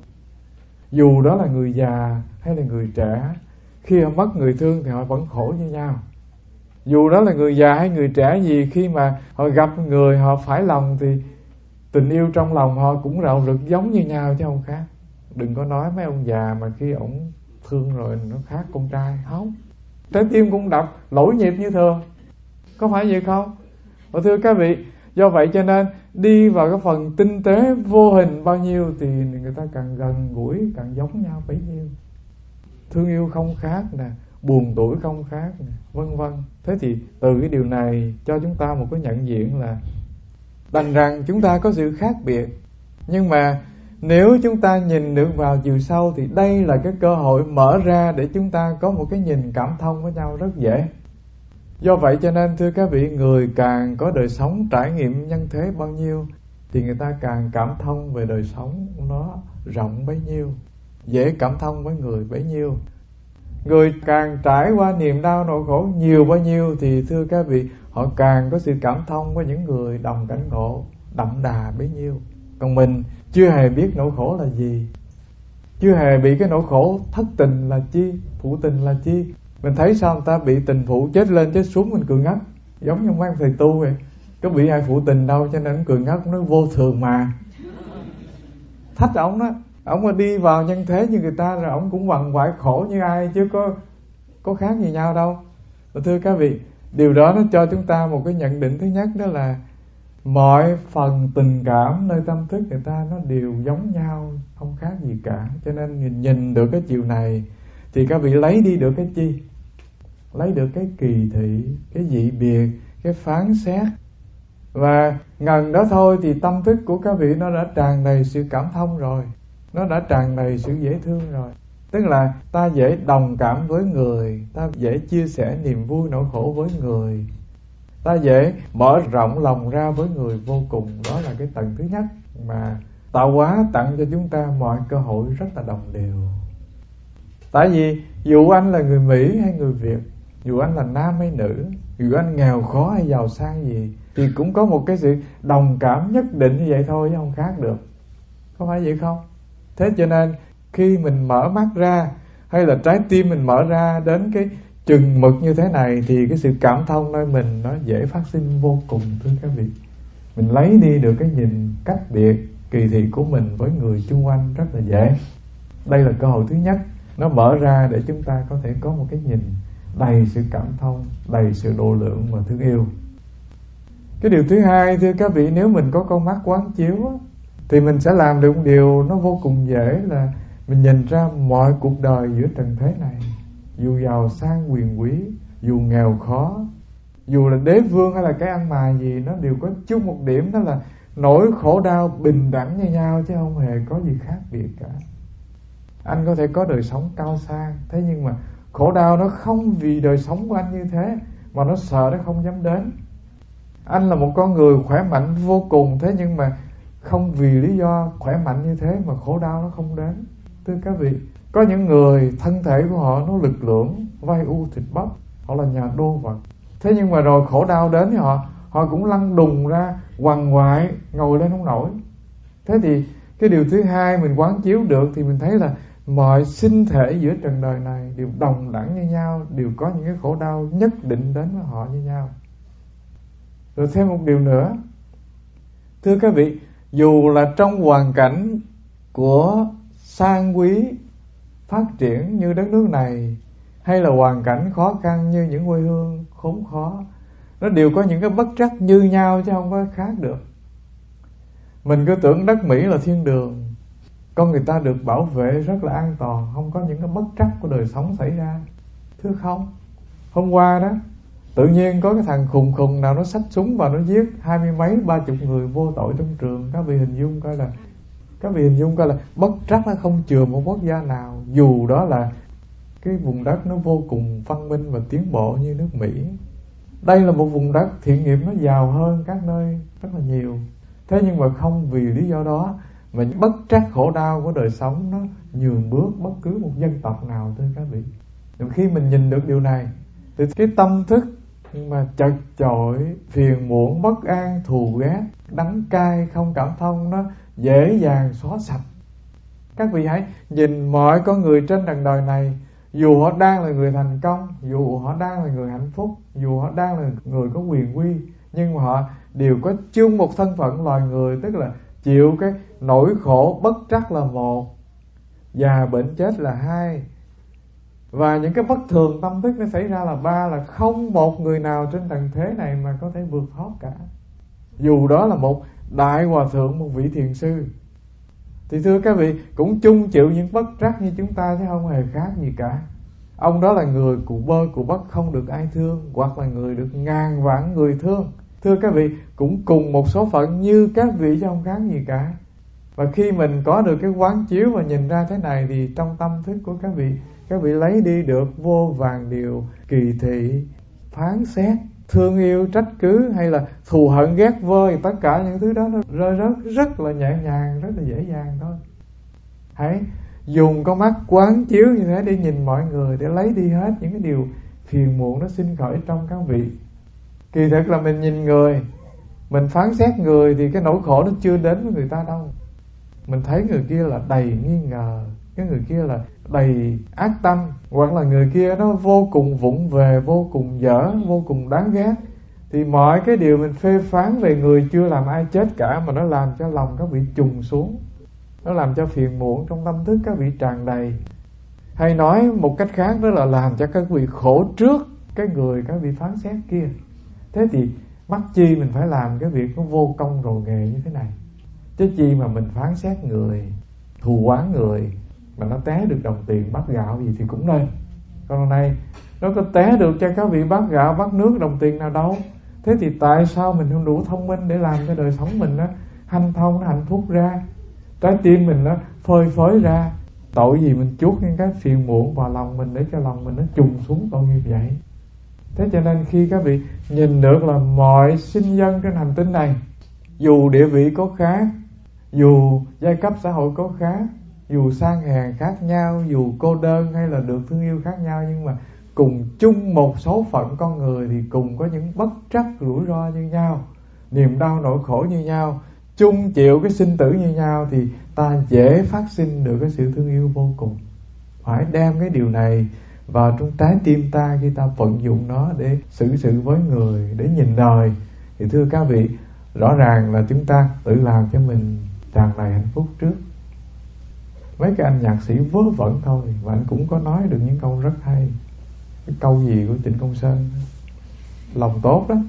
Dù đó là người già hay là người trẻ, khi họ mất người thương thì họ vẫn khổ như nhau. Dù đó là người già hay người trẻ gì, khi mà họ gặp người họ phải lòng thì tình yêu trong lòng họ cũng rạo rực giống như nhau chứ không khác. Đừng có nói mấy ông già mà khi ổng thương rồi nó khác con trai. Không, trái tim cũng đập lỗi nhịp như thường. Có phải vậy không? Và thưa các vị, do vậy cho nên đi vào cái phần tinh tế vô hình bao nhiêu thì người ta càng gần gũi, càng giống nhau bấy nhiêu. Thương yêu không khác nè, buồn tuổi không khác nè, vân vân. Thế thì từ cái điều này cho chúng ta một cái nhận diện là đành rằng chúng ta có sự khác biệt, nhưng mà nếu chúng ta nhìn được vào chiều sâu thì đây là cái cơ hội mở ra để chúng ta có một cái nhìn cảm thông với nhau rất dễ. Do vậy cho nên thưa các vị, người càng có đời sống trải nghiệm nhân thế bao nhiêu thì người ta càng cảm thông về đời sống nó rộng bấy nhiêu, dễ cảm thông với người bấy nhiêu. Người càng trải qua niềm đau nỗi khổ nhiều bao nhiêu thì thưa các vị, họ càng có sự cảm thông với những người đồng cảnh ngộ đậm đà bấy nhiêu. Còn mình chưa hề biết nỗi khổ là gì, chưa hề bị cái nỗi khổ thất tình là chi, phụ tình là chi. Mình thấy sao người ta bị tình phụ chết lên chết xuống mình cười ngất, giống như mấy ông thầy tu vậy. Có bị ai phụ tình đâu cho nên ông cười ngất, nó vô thường mà. Thách ổng đó, ổng mà đi vào nhân thế như người ta rồi ổng cũng quằn quại khổ như ai, chứ có có khác gì nhau đâu. Và thưa các vị, điều đó nó cho chúng ta một cái nhận định thứ nhất, đó là mọi phần tình cảm nơi tâm thức người ta nó đều giống nhau, không khác gì cả. Cho nên nhìn, nhìn được cái chiều này thì các vị lấy đi được cái chi? Lấy được cái kỳ thị, cái dị biệt, cái phán xét. Và ngần đó thôi thì tâm thức của các vị nó đã tràn đầy sự cảm thông rồi, nó đã tràn đầy sự dễ thương rồi. Tức là ta dễ đồng cảm với người, ta dễ chia sẻ niềm vui nỗi khổ với người, ta dễ mở rộng lòng ra với người vô cùng. Đó là cái tầng thứ nhất mà tạo hóa tặng cho chúng ta mọi cơ hội rất là đồng đều. Tại vì dù anh là người Mỹ hay người Việt, dù anh là nam hay nữ, dù anh nghèo khó hay giàu sang gì, thì cũng có một cái sự đồng cảm nhất định như vậy thôi chứ không khác được. Có phải vậy không? Thế cho nên khi mình mở mắt ra, hay là trái tim mình mở ra đến cái chừng mực như thế này, thì cái sự cảm thông nơi mình nó dễ phát sinh vô cùng, thưa các vị. Mình lấy đi được cái nhìn cách biệt, kỳ thị của mình với người chung quanh rất là dễ. Đây là cơ hội thứ nhất, nó mở ra để chúng ta có thể có một cái nhìn đầy sự cảm thông, đầy sự độ lượng và thương yêu. Cái điều thứ hai, thưa các vị, nếu mình có con mắt quán chiếu thì mình sẽ làm được một điều nó vô cùng dễ, là mình nhìn ra mọi cuộc đời giữa trần thế này, dù giàu sang quyền quý, dù nghèo khó, dù là đế vương hay là cái ăn mày gì, nó đều có chung một điểm, đó là nỗi khổ đau bình đẳng như nhau chứ không hề có gì khác biệt cả. Anh có thể có đời sống cao sang, thế nhưng mà khổ đau nó không vì đời sống của anh như thế mà nó sợ nó không dám đến. Anh là một con người khỏe mạnh vô cùng, thế nhưng mà không vì lý do khỏe mạnh như thế mà khổ đau nó không đến. Thưa các vị, có những người thân thể của họ nó lực lưỡng, vai u thịt bắp, họ là nhà đô vật, thế nhưng mà rồi khổ đau đến thì họ họ cũng lăn đùng ra, quằn quại, ngồi lên không nổi. Thế thì cái điều thứ hai mình quán chiếu được thì mình thấy là mọi sinh thể giữa trần đời này đều đồng đẳng như nhau, đều có những cái khổ đau nhất định đến với họ như nhau. Rồi thêm một điều nữa, thưa các vị, dù là trong hoàn cảnh của sang quý, phát triển như đất nước này, hay là hoàn cảnh khó khăn như những quê hương khốn khó, nó đều có những cái bất trắc như nhau chứ không có khác được. Mình cứ tưởng đất Mỹ là thiên đường, con người ta được bảo vệ rất là an toàn, không có những cái bất trắc của đời sống xảy ra. Thưa không, hôm qua đó tự nhiên có cái thằng khùng khùng nào nó xách súng và nó giết hai mươi mấy ba chục người vô tội trong trường. Các vị hình dung coi là các vị hình dung coi là bất trắc nó không chừa một quốc gia nào, dù đó là cái vùng đất nó vô cùng văn minh và tiến bộ như nước Mỹ. Đây là một vùng đất thiện nghiệp nó giàu hơn các nơi rất là nhiều. Thế nhưng mà không vì lý do đó mà bất trắc khổ đau của đời sống nó nhường bước bất cứ một dân tộc nào, thưa các vị. Và khi mình nhìn được điều này thì cái tâm thức mà chật chội, phiền muộn, bất an, thù ghét, đắng cay, không cảm thông nó dễ dàng xóa sạch. Các vị hãy nhìn mọi con người trên trần đời này, dù họ đang là người thành công, dù họ đang là người hạnh phúc, dù họ đang là người có quyền uy, nhưng mà họ đều có chung một thân phận loài người, tức là chịu cái nỗi khổ bất trắc là một, già bệnh chết là hai, và những cái bất thường tâm thức nó xảy ra là ba, là không một người nào trên trần thế này mà có thể vượt thoát cả. Dù đó là một đại hòa thượng, một vị thiền sư, thì thưa các vị cũng chung chịu những bất trắc như chúng ta chứ không hề khác gì cả. Ông đó là người cụ bơ cụ bất, không được ai thương, hoặc là người được ngàn vạn người thương. Thưa các vị, cũng cùng một số phận như các vị chứ không khác gì cả. Và khi mình có được cái quán chiếu và nhìn ra thế này thì trong tâm thức của các vị, các vị lấy đi được vô vàn điều kỳ thị, phán xét, thương yêu, trách cứ hay là thù hận, ghét vơi. Tất cả những thứ đó nó rơi rớt rất là nhẹ nhàng, rất là dễ dàng thôi. Hãy dùng con mắt quán chiếu như thế để nhìn mọi người, để lấy đi hết những cái điều phiền muộn nó sinh khởi trong các vị. Kỳ thực là mình nhìn người, mình phán xét người thì cái nỗi khổ nó chưa đến với người ta đâu. Mình thấy người kia là đầy nghi ngờ, cái người kia là đầy ác tâm, hoặc là người kia nó vô cùng vụng về, vô cùng dở, vô cùng đáng ghét, thì mọi cái điều mình phê phán về người chưa làm ai chết cả mà nó làm cho lòng các vị trùng xuống, nó làm cho phiền muộn trong tâm thức các vị tràn đầy. Hay nói một cách khác đó là làm cho các vị khổ trước cái người các vị phán xét kia. Thế thì mắc chi mình phải làm cái việc nó vô công rồ nghề như thế này, chứ chi mà mình phán xét người, thù oán người mà nó té được đồng tiền bát gạo gì thì cũng nên. Còn hôm nay nó có té được cho các vị bát gạo, bát nước, đồng tiền nào đâu. Thế thì tại sao mình không đủ thông minh để làm cho đời sống mình nó hanh thông, nó hạnh phúc ra, trái tim mình nó phơi phới ra? Tội gì mình chuốt những cái phiền muộn vào lòng mình để cho lòng mình nó trùng xuống tội nghiệp vậy? Thế cho nên khi các vị nhìn được là mọi sinh dân trên hành tinh này, dù địa vị có khác, dù giai cấp xã hội có khác, dù sang hèn khác nhau, dù cô đơn hay là được thương yêu khác nhau, nhưng mà cùng chung một số phận con người thì cùng có những bất trắc rủi ro như nhau, niềm đau nỗi khổ như nhau, chung chịu cái sinh tử như nhau, thì ta dễ phát sinh được cái sự thương yêu vô cùng. Phải đem cái điều này vào trong trái tim ta khi ta vận dụng nó để xử sự với người, để nhìn đời. Thì thưa các vị, rõ ràng là chúng ta tự làm cho mình tràn đầy hạnh phúc trước. Mấy cái anh nhạc sĩ vớ vẩn thôi, và anh cũng có nói được những câu rất hay. Cái câu gì của Trịnh Công Sơn, lòng tốt đó,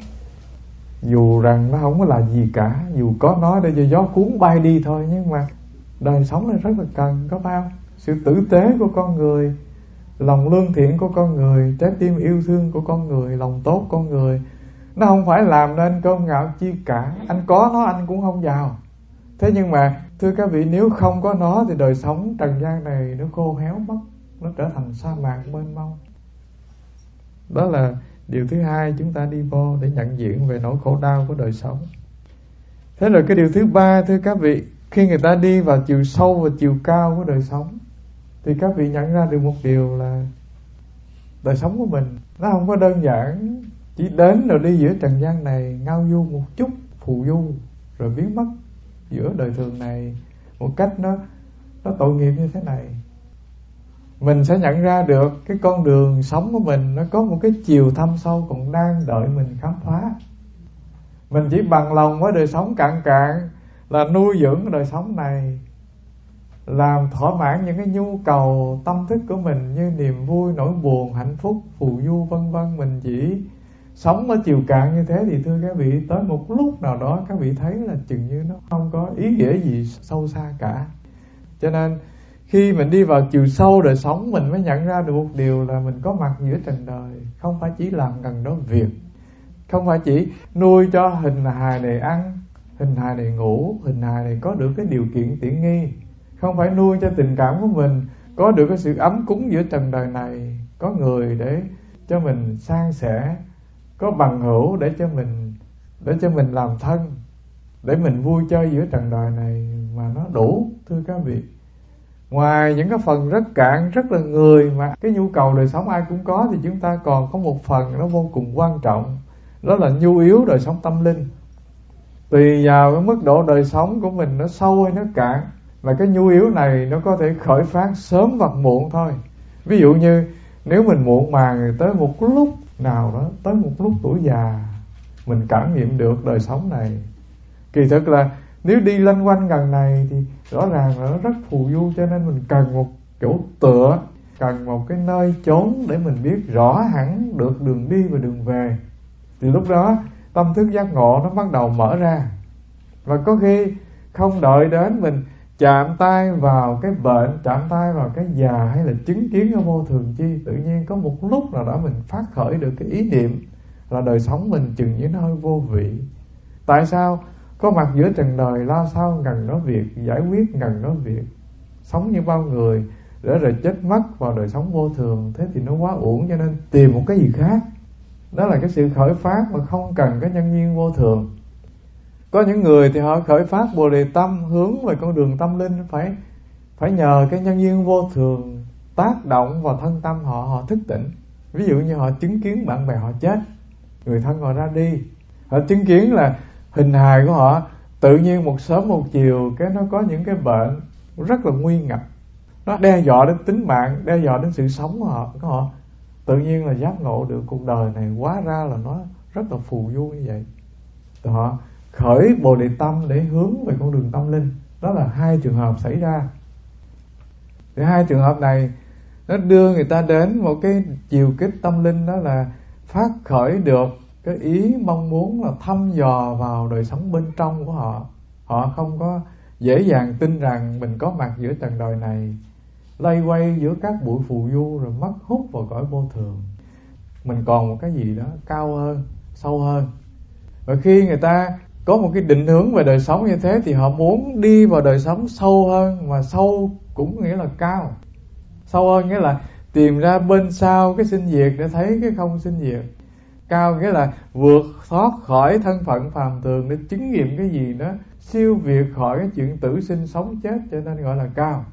dù rằng nó không có là gì cả, dù có nói để cho gió cuốn bay đi thôi, nhưng mà đời sống này rất là cần, có bao sự tử tế của con người, lòng lương thiện của con người, trái tim yêu thương của con người, lòng tốt con người. Nó không phải làm nên cơm gạo chi cả. Anh có nó anh cũng không giàu. Thế nhưng mà thưa các vị, nếu không có nó thì đời sống trần gian này nó khô héo mất, nó trở thành sa mạc mênh mông. Đó là điều thứ hai chúng ta đi vô để nhận diện về nỗi khổ đau của đời sống. Thế rồi cái điều thứ ba, thưa các vị, khi người ta đi vào chiều sâu và chiều cao của đời sống thì các vị nhận ra được một điều là đời sống của mình nó không có đơn giản chỉ đến rồi đi giữa trần gian này ngao du một chút, phù du rồi biến mất giữa đời thường này một cách nó nó tội nghiệp như thế này. Mình sẽ nhận ra được cái con đường sống của mình nó có một cái chiều thâm sâu còn đang đợi mình khám phá. Mình chỉ bằng lòng với đời sống cạn cạn là nuôi dưỡng đời sống này, làm thỏa mãn những cái nhu cầu tâm thức của mình như niềm vui, nỗi buồn, hạnh phúc, phù du vân vân. Mình chỉ sống ở chiều cạn như thế thì thưa các vị, tới một lúc nào đó các vị thấy là chừng như nó không có ý nghĩa gì sâu xa cả. Cho nên khi mình đi vào chiều sâu đời sống, mình mới nhận ra được một điều là mình có mặt giữa trần đời không phải chỉ làm gần đó việc, không phải chỉ nuôi cho hình hài này ăn, hình hài này ngủ, hình hài này có được cái điều kiện tiện nghi, không phải nuôi cho tình cảm của mình có được cái sự ấm cúng giữa trần đời này, có người để cho mình san sẻ, có bằng hữu để cho mình để cho mình làm thân, để mình vui chơi giữa trần đời này mà nó đủ. Thưa các vị, ngoài những cái phần rất cạn, rất là người mà cái nhu cầu đời sống ai cũng có, thì chúng ta còn có một phần nó vô cùng quan trọng, đó là nhu yếu đời sống tâm linh. Tùy vào cái mức độ đời sống của mình nó sâu hay nó cạn, mà cái nhu yếu này nó có thể khởi phát sớm hoặc muộn thôi. Ví dụ như nếu mình muộn màng tới một lúc nào đó, tới một lúc tuổi già, mình cảm nghiệm được đời sống này. Kỳ thực là nếu đi lanh quanh gần này thì rõ ràng là nó rất phù du, cho nên mình cần một chỗ tựa, cần một cái nơi chốn để mình biết rõ hẳn được đường đi và đường về. Thì lúc đó tâm thức giác ngộ nó bắt đầu mở ra. Và có khi không đợi đến mình chạm tay vào cái bệnh, chạm tay vào cái già hay là chứng kiến ở vô thường chi, tự nhiên có một lúc nào đó mình phát khởi được cái ý niệm là đời sống mình chừng như nó hơi vô vị. Tại sao? Có mặt giữa trần đời lao sao ngần đó việc, giải quyết ngần đó việc, sống như bao người để rồi chết mất vào đời sống vô thường, thế thì nó quá uổng, cho nên tìm một cái gì khác. Đó là cái sự khởi phát mà không cần cái nhân duyên vô thường. Có những người thì họ khởi phát Bồ Đề tâm hướng về con đường tâm linh, phải phải nhờ cái nhân duyên vô thường tác động vào thân tâm họ, họ thức tỉnh. Ví dụ như họ chứng kiến bạn bè họ chết, người thân họ ra đi, họ chứng kiến là hình hài của họ tự nhiên một sớm một chiều cái nó có những cái bệnh rất là nguy ngập, nó đe dọa đến tính mạng, đe dọa đến sự sống của họ, của họ tự nhiên là giác ngộ được cuộc đời này hóa ra là nó rất là phù du như vậy. Rồi họ khởi Bồ Đề tâm để hướng về con đường tâm linh. Đó là hai trường hợp xảy ra. Thì hai trường hợp này nó đưa người ta đến một cái chiều kích tâm linh, đó là phát khởi được cái ý mong muốn là thăm dò vào đời sống bên trong của họ. Họ không có dễ dàng tin rằng mình có mặt giữa trần đời này lây quay giữa các bụi phù du rồi mất hút vào cõi vô thường. Mình còn một cái gì đó cao hơn, sâu hơn. Và khi người ta có một cái định hướng về đời sống như thế thì họ muốn đi vào đời sống sâu hơn, mà sâu cũng nghĩa là cao. Sâu hơn nghĩa là tìm ra bên sau cái sinh diệt để thấy cái không sinh diệt. Cao nghĩa là vượt thoát khỏi thân phận phàm thường để chứng nghiệm cái gì đó siêu việt khỏi cái chuyện tử sinh sống chết, cho nên gọi là cao.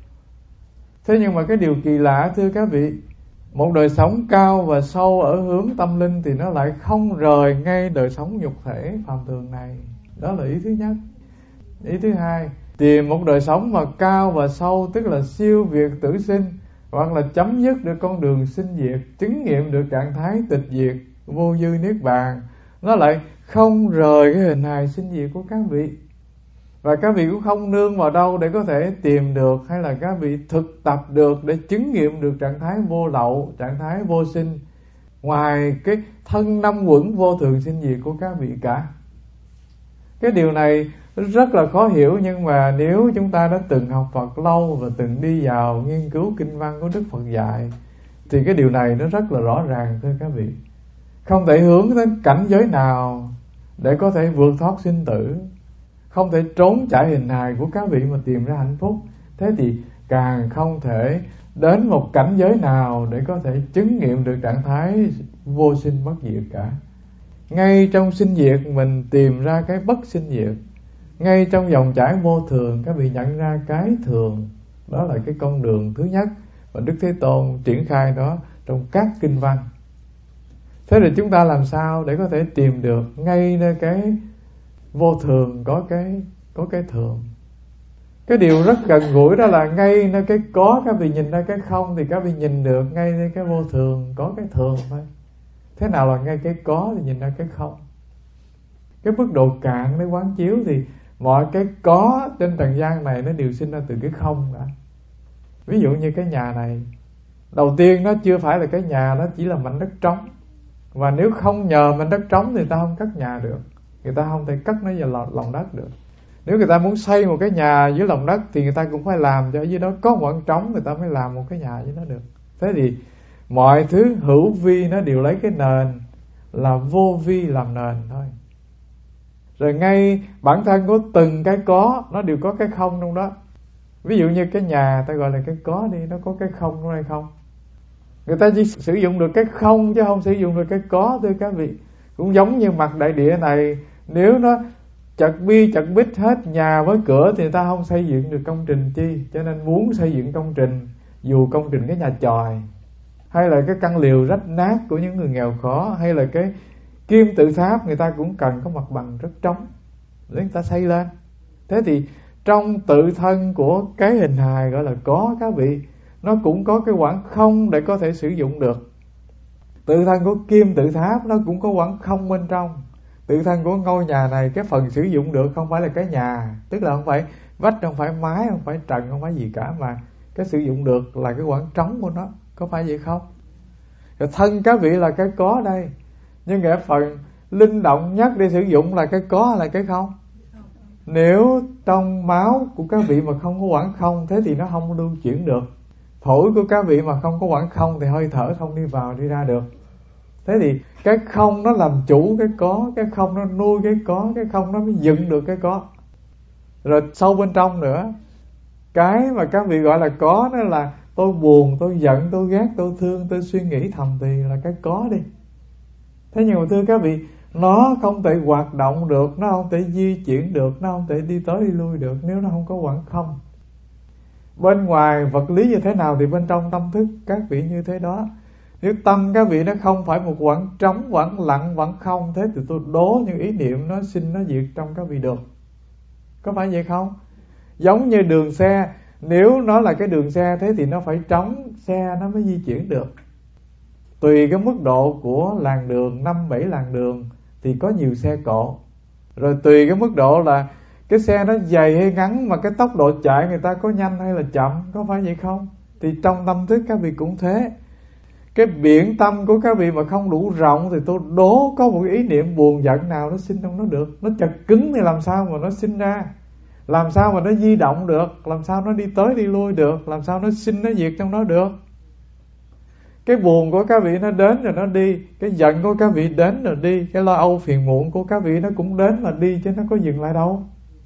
Thế nhưng mà cái điều kỳ lạ thưa các vị, một đời sống cao và sâu ở hướng tâm linh thì nó lại không rời ngay đời sống nhục thể phàm thường này. Đó là ý thứ nhất. Ý thứ hai, tìm một đời sống mà cao và sâu, tức là siêu việt tử sinh, hoặc là chấm dứt được con đường sinh diệt, chứng nghiệm được trạng thái tịch diệt, vô dư niết bàn, nó lại không rời cái hình hài sinh diệt của các vị. Và các vị cũng không nương vào đâu để có thể tìm được, hay là các vị thực tập được để chứng nghiệm được trạng thái vô lậu, trạng thái vô sinh, ngoài cái thân năm quẩn vô thường sinh diệt của các vị cả. Cái điều này rất là khó hiểu, nhưng mà nếu chúng ta đã từng học Phật lâu và từng đi vào nghiên cứu kinh văn của Đức Phật dạy thì cái điều này nó rất là rõ ràng thưa các vị. Không thể hướng đến cảnh giới nào để có thể vượt thoát sinh tử, không thể trốn chạy hình hài của các vị mà tìm ra hạnh phúc. Thế thì càng không thể đến một cảnh giới nào để có thể chứng nghiệm được trạng thái vô sinh bất diệt cả. Ngay trong sinh diệt mình tìm ra cái bất sinh diệt, ngay trong dòng chảy vô thường các vị nhận ra cái thường. Đó là cái con đường thứ nhất và Đức Thế Tôn triển khai đó trong các kinh văn. Thế thì chúng ta làm sao để có thể tìm được ngay nơi cái vô thường có cái có cái thường. Cái điều rất gần gũi đó là ngay nơi cái có các vị nhìn ra cái không thì các vị nhìn được ngay nơi cái vô thường có cái thường thôi. Thế nào là ngay cái có thì nhìn ra cái không. Cái mức độ cạn để quán chiếu thì mọi cái có trên trần gian này nó đều sinh ra từ cái không đã. Ví dụ như cái nhà này, đầu tiên nó chưa phải là cái nhà, nó chỉ là mảnh đất trống. Và nếu không nhờ mảnh đất trống thì ta không cất nhà được, người ta không thể cất nó vào lòng đất được. Nếu người ta muốn xây một cái nhà dưới lòng đất thì người ta cũng phải làm cho ở dưới đó có một khoảng trống, người ta mới làm một cái nhà dưới đó được. Thế thì mọi thứ hữu vi nó đều lấy cái nền là vô vi làm nền thôi. Rồi ngay bản thân của từng cái có nó đều có cái không trong đó. Ví dụ như cái nhà ta gọi là cái có đi, nó có cái không trong đây không. Người ta chỉ sử dụng được cái không chứ không sử dụng được cái có, thưa các vị. Cũng giống như mặt đại địa này, nếu nó chật bi chật bích hết nhà với cửa thì người ta không xây dựng được công trình chi. Cho nên muốn xây dựng công trình, dù công trình cái nhà chòi, hay là cái căn lều rách nát của những người nghèo khó, hay là cái kim tự tháp, người ta cũng cần có mặt bằng rất trống để người ta xây lên. Thế thì trong tự thân của cái hình hài gọi là có các vị, nó cũng có cái khoảng không để có thể sử dụng được. Tự thân của kim tự tháp nó cũng có khoảng không bên trong. Tự thân của ngôi nhà này, cái phần sử dụng được không phải là cái nhà, tức là không phải vách, không phải mái, không phải trần, không phải gì cả, mà cái sử dụng được là cái khoảng trống của nó. Có phải vậy không? Rồi thân các vị là cái có đây, nhưng cái phần linh động nhất để sử dụng là cái có hay là cái không? Nếu trong máu của các vị mà không có khoảng không, thế thì nó không lưu chuyển được. Phổi của các vị mà không có khoảng không thì hơi thở không đi vào đi ra được. Thế thì cái không nó làm chủ cái có, cái không nó nuôi cái có, cái không nó mới dựng được cái có. Rồi sâu bên trong nữa, cái mà các vị gọi là có đó là tôi buồn, tôi giận, tôi ghét, tôi thương, tôi suy nghĩ thầm thì là cái có đi. Thế nhưng mà thưa các vị, nó không thể hoạt động được, nó không thể di chuyển được, nó không thể đi tới đi lui được nếu nó không có khoảng không. Bên ngoài vật lý như thế nào thì bên trong tâm thức các vị như thế đó. Nếu tâm các vị nó không phải một khoảng trống, khoảng lặng, khoảng không, thế thì tôi đố những ý niệm nó sinh nó diệt trong các vị được. Có phải vậy không? Giống như đường xe, nếu nó là cái đường xe thế thì nó phải trống, xe nó mới di chuyển được. Tùy cái mức độ của làn đường, năm bảy làn đường thì có nhiều xe cộ. Rồi tùy cái mức độ là cái xe nó dày hay ngắn, mà cái tốc độ chạy người ta có nhanh hay là chậm, có phải vậy không? Thì trong tâm thức các vị cũng thế. Cái biển tâm của các vị mà không đủ rộng thì tôi đố có một cái ý niệm buồn giận nào nó sinh trong nó được. Nó chật cứng thì làm sao mà nó sinh ra, làm sao mà nó di động được, làm sao nó đi tới đi lui được, làm sao nó sinh nó diệt trong nó được. Cái buồn của các vị nó đến rồi nó đi, cái giận của các vị đến rồi đi, cái lo âu phiền muộn của các vị nó cũng đến mà đi, chứ nó có dừng lại đâu.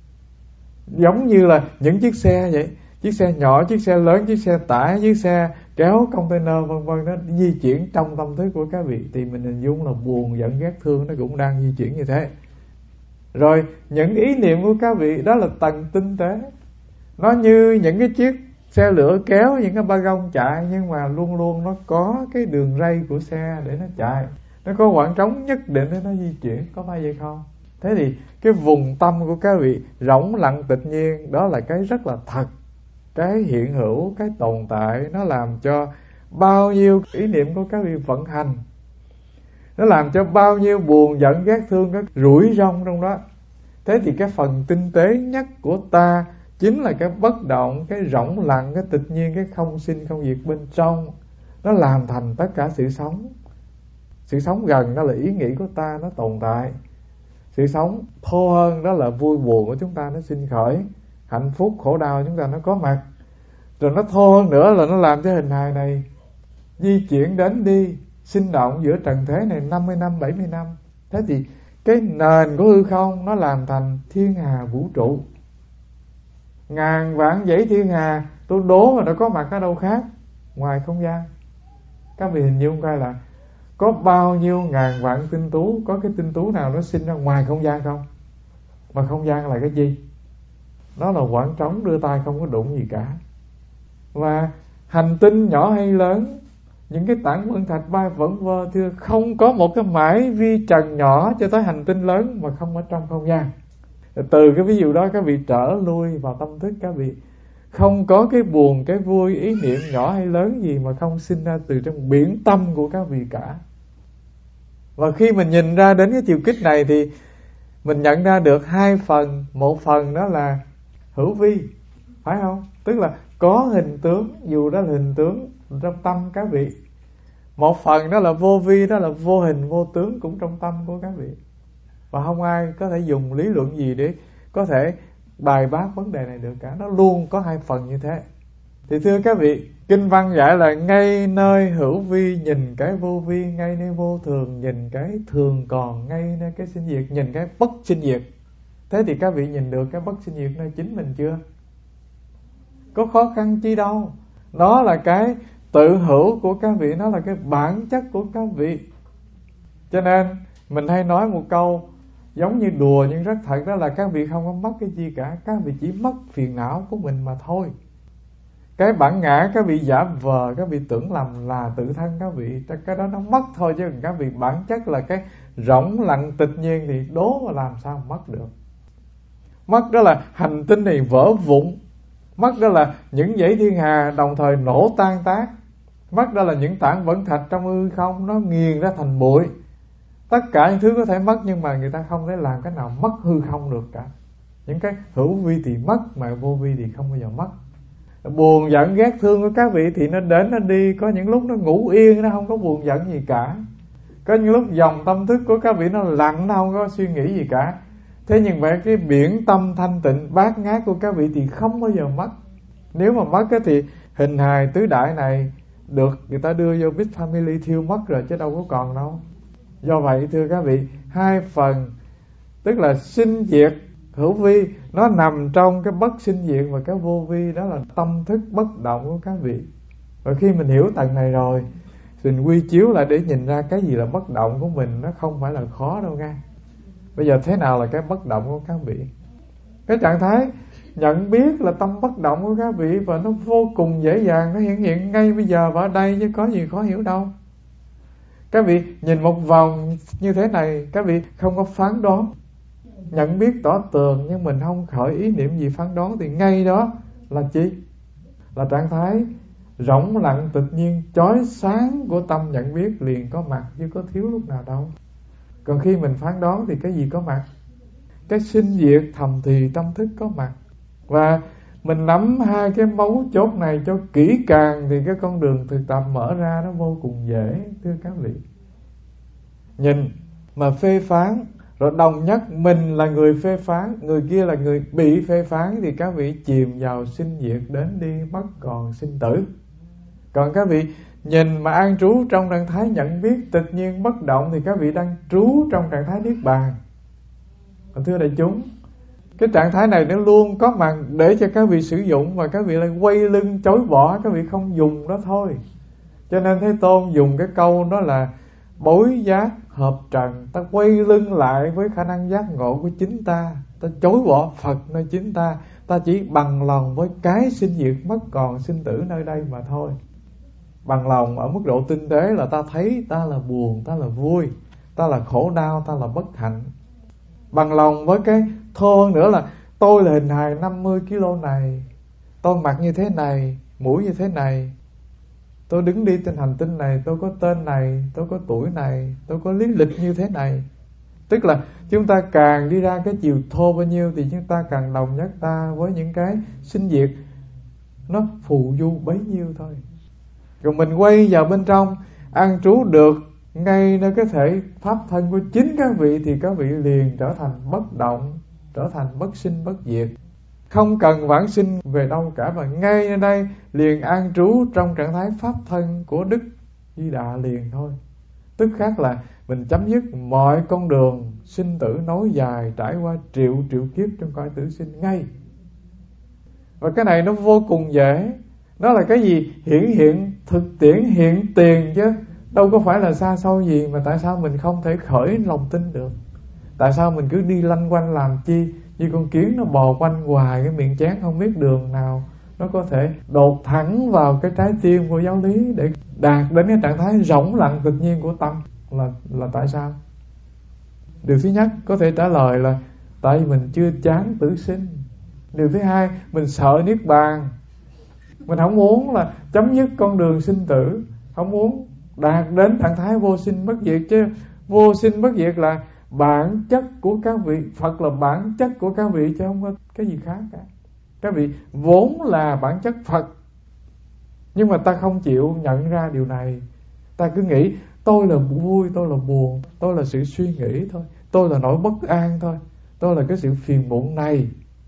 Giống như là những chiếc xe vậy, chiếc xe nhỏ, chiếc xe lớn, chiếc xe tải, chiếc xe kéo, container vân vân, nó di chuyển trong tâm thức của các vị, thì mình hình dung là buồn, giận, ghét, thương nó cũng đang di chuyển như thế. Rồi những ý niệm của các vị đó là tầng tinh tế, nó như những cái chiếc xe lửa kéo, những cái ba gông chạy, nhưng mà luôn luôn nó có cái đường ray của xe để nó chạy, nó có khoảng trống nhất định để nó di chuyển, có phải vậy không? Thế thì cái vùng tâm của các vị rỗng lặng tự nhiên, đó là cái rất là thật, cái hiện hữu, cái tồn tại. Nó làm cho bao nhiêu ý niệm của các vị vận hành, nó làm cho bao nhiêu buồn giận ghét thương nó rủi rong trong đó. Thế thì cái phần tinh tế nhất của ta chính là cái bất động, cái rỗng lặng, cái tự nhiên, cái không sinh không diệt bên trong. Nó làm thành tất cả sự sống. Sự sống gần đó là ý nghĩ của ta nó tồn tại. Sự sống thô hơn đó là vui buồn của chúng ta nó sinh khởi, hạnh phúc khổ đau chúng ta nó có mặt. Rồi nó thô hơn nữa là nó làm cho hình hài này di chuyển đến đi, sinh động giữa trần thế này năm mươi năm, bảy mươi năm. Thế thì cái nền của hư không nó làm thành thiên hà vũ trụ. Ngàn vạn dãy thiên hà, tôi đố mà nó có mặt ở đâu khác ngoài không gian. Các vị hình dung coi là có bao nhiêu ngàn vạn tinh tú, có cái tinh tú nào nó sinh ra ngoài không gian không? Mà không gian là cái gì? Nó là khoảng trống đưa tay không có đụng gì cả. Và hành tinh nhỏ hay lớn, những cái tảng vân thạch bay vẩn vơ thưa, không có một cái mải vi trần nhỏ cho tới hành tinh lớn mà không ở trong không gian. Từ cái ví dụ đó các vị trở lui vào tâm thức các vị, không có cái buồn, cái vui, ý niệm nhỏ hay lớn gì mà không sinh ra từ trong biển tâm của các vị cả. Và khi mình nhìn ra đến cái chiều kích này thì mình nhận ra được hai phần. Một phần đó là hữu vi, phải không? Tức là có hình tướng, dù đó là hình tướng trong tâm các vị. Một phần đó là vô vi, đó là vô hình vô tướng cũng trong tâm của các vị. Và không ai có thể dùng lý luận gì để có thể bài bác vấn đề này được cả. Nó luôn có hai phần như thế. Thì thưa các vị, kinh văn dạy là ngay nơi hữu vi nhìn cái vô vi, ngay nơi vô thường nhìn cái thường còn, ngay nơi cái sinh diệt nhìn cái bất sinh diệt. Thế thì các vị nhìn được cái bất sinh diệt nơi chính mình chưa? Có khó khăn chi đâu. Đó là cái tự hữu của các vị, nó là cái bản chất của các vị. Cho nên mình hay nói một câu giống như đùa nhưng rất thật, đó là các vị không có mất cái gì cả. Các vị chỉ mất phiền não của mình mà thôi. Cái bản ngã các vị giả vờ, các vị tưởng lầm là tự thân các vị, cái đó nó mất thôi. Chứ các vị bản chất là cái rỗng lặng tịch nhiên thì đố mà làm sao mất được. Mất đó là hành tinh này vỡ vụn, mất đó là những dãy thiên hà đồng thời nổ tan tác, mất đó là những tảng vẫn thạch trong hư không nó nghiền ra thành bụi. Tất cả những thứ có thể mất, nhưng mà người ta không thể làm cái nào mất hư không được cả. Những cái hữu vi thì mất, mà vô vi thì không bao giờ mất. Buồn giận ghét thương của các vị thì nó đến nó đi. Có những lúc nó ngủ yên, nó không có buồn giận gì cả. Có những lúc dòng tâm thức của các vị nó lặng, nó không có suy nghĩ gì cả. Thế nhưng vậy cái biển tâm thanh tịnh bát ngát của các vị thì không bao giờ mất. Nếu mà mất thì hình hài tứ đại này được người ta đưa vô Big Family thiêu mất rồi, chứ đâu có còn đâu. Do vậy thưa các vị, hai phần tức là sinh diệt hữu vi nó nằm trong cái bất sinh diệt, và cái vô vi đó là tâm thức bất động của các vị. Và khi mình hiểu tầng này rồi, mình quy chiếu lại để nhìn ra cái gì là bất động của mình, nó không phải là khó đâu nha. Bây giờ thế nào là cái bất động của các vị? Cái trạng thái nhận biết là tâm bất động của các vị, và nó vô cùng dễ dàng, nó hiện hiện ngay bây giờ và ở đây, chứ có gì khó hiểu đâu. Các vị nhìn một vòng như thế này, các vị không có phán đoán, nhận biết tỏ tường, nhưng mình không khởi ý niệm gì phán đoán, thì ngay đó là chi? Là trạng thái rỗng lặng tự nhiên chói sáng của tâm nhận biết liền có mặt, chứ có thiếu lúc nào đâu. Còn khi mình phán đoán thì cái gì có mặt? Cái sinh diệt thầm thì tâm thức có mặt. Và mình nắm hai cái mấu chốt này cho kỹ càng thì cái con đường thực tập mở ra nó vô cùng dễ, thưa các vị. Nhìn mà phê phán, rồi đồng nhất mình là người phê phán, người kia là người bị phê phán, thì các vị chìm vào sinh diệt đến đi mất còn sinh tử. Còn các vị nhìn mà an trú trong trạng thái nhận biết tự nhiên bất động, thì các vị đang trú trong trạng thái niết bàn. Còn thưa đại chúng, cái trạng thái này nó luôn có mặt để cho các vị sử dụng, và các vị lại quay lưng chối bỏ, các vị không dùng đó thôi. Cho nên Thế Tôn dùng cái câu đó là bối giác hợp trần. Ta quay lưng lại với khả năng giác ngộ của chính ta, ta chối bỏ Phật nơi chính ta, ta chỉ bằng lòng với cái sinh diệt mất còn sinh tử nơi đây mà thôi. Bằng lòng ở mức độ tinh tế là ta thấy ta là buồn, ta là vui, ta là khổ đau, ta là bất hạnh. Bằng lòng với cái thô hơn nữa là tôi là hình hài năm mươi ki lô này, tôi mặc như thế này, mũi như thế này, tôi đứng đi trên hành tinh này, tôi có tên này, tôi có tuổi này, tôi có lý lịch như thế này. Tức là chúng ta càng đi ra cái chiều thô bao nhiêu thì chúng ta càng đồng nhất ta với những cái sinh diệt nó phù du bấy nhiêu thôi. Rồi mình quay vào bên trong an trú được ngay nơi cái thể pháp thân của chính các vị, thì các vị liền trở thành bất động, trở thành bất sinh bất diệt, không cần vãng sinh về đâu cả. Và ngay ở đây liền an trú trong trạng thái pháp thân của Đức Di Đà liền thôi. Tức khác là mình chấm dứt mọi con đường sinh tử nối dài, trải qua triệu triệu kiếp trong cõi tử sinh ngay. Và cái này nó vô cùng dễ. Đó là cái gì? Hiển hiện, thực tiễn hiện tiền, chứ đâu có phải là xa xôi gì. Mà tại sao mình không thể khởi lòng tin được? Tại sao mình cứ đi lanh quanh làm chi? Như con kiến nó bò quanh hoài cái miệng chán, không biết đường nào nó có thể đột thẳng vào cái trái tim của giáo lý để đạt đến cái trạng thái rỗng lặng tự nhiên của tâm. Là, là tại sao? Điều thứ nhất có thể trả lời là tại vì mình chưa chán tử sinh. Điều thứ hai, mình sợ niết bàn. Mình không muốn là chấm dứt con đường sinh tử, không muốn đạt đến trạng thái vô sinh bất diệt. Chứ vô sinh bất diệt là bản chất của các vị. Phật là bản chất của các vị chứ không có cái gì khác cả. Các vị vốn là bản chất Phật, nhưng mà ta không chịu nhận ra điều này. Ta cứ nghĩ tôi là vui, tôi là buồn, tôi là sự suy nghĩ thôi, tôi là nỗi bất an thôi, tôi là cái sự phiền muộn này.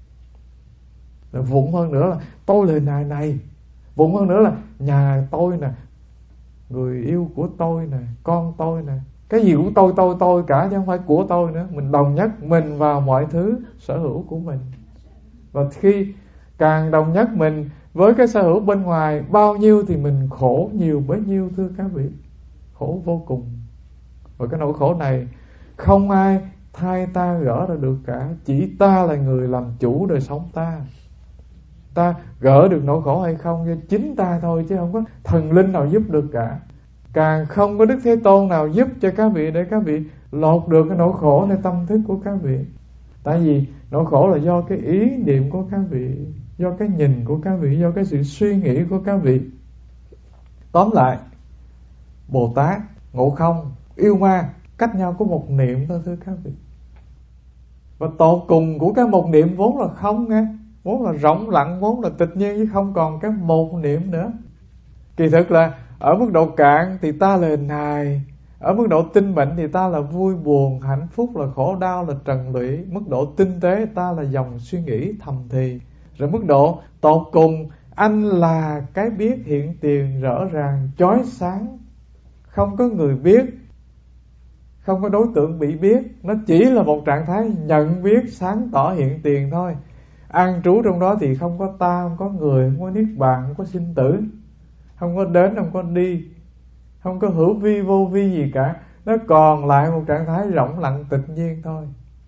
Rồi vụng hơn nữa là tôi là này này, vụng hơn nữa là nhà tôi nè, người yêu của tôi nè, con tôi nè, cái gì cũng tôi tôi tôi cả chứ không phải của tôi nữa. Mình đồng nhất mình vào mọi thứ sở hữu của mình. Và khi càng đồng nhất mình với cái sở hữu bên ngoài bao nhiêu thì mình khổ nhiều bấy nhiêu, thưa các vị. Khổ vô cùng. Và cái nỗi khổ này không ai thay ta gỡ ra được cả. Chỉ ta là người làm chủ đời sống ta. Ta gỡ được nỗi khổ hay không do chính ta thôi, chứ không có thần linh nào giúp được cả. Càng không có Đức Thế Tôn nào giúp cho các vị để các vị lột được cái nỗi khổในtâm thức của các vị. Tại vì nỗi khổ là do cái ý niệm của các vị, do cái nhìn của các vị, do cái sự suy nghĩ của các vị. Tóm lại, Bồ Tát, Ngộ Không, yêu ma cách nhau có một niệm thôi, thưa các vị. Và tột cùng của cái một niệm vốn là không nghe, vốn là rỗng lặng, vốn là tịch nhiên, chứ không còn cái một niệm nữa. Kỳ thực là ở mức độ cạn thì ta là hình hài, ở mức độ tinh mệnh thì ta là vui buồn, hạnh phúc là khổ đau, là trần lụy. Mức độ tinh tế ta là dòng suy nghĩ thầm thì. Rồi mức độ tột cùng anh là cái biết hiện tiền rõ ràng chói sáng, không có người biết, không có đối tượng bị biết. Nó chỉ là một trạng thái nhận biết sáng tỏ hiện tiền thôi. An trú trong đó thì không có ta, không có người, không có niết bàn, không có sinh tử, không có đến, không có đi, không có hữu vi vô vi gì cả. Nó còn lại một trạng thái rỗng lặng tịch nhiên thôi.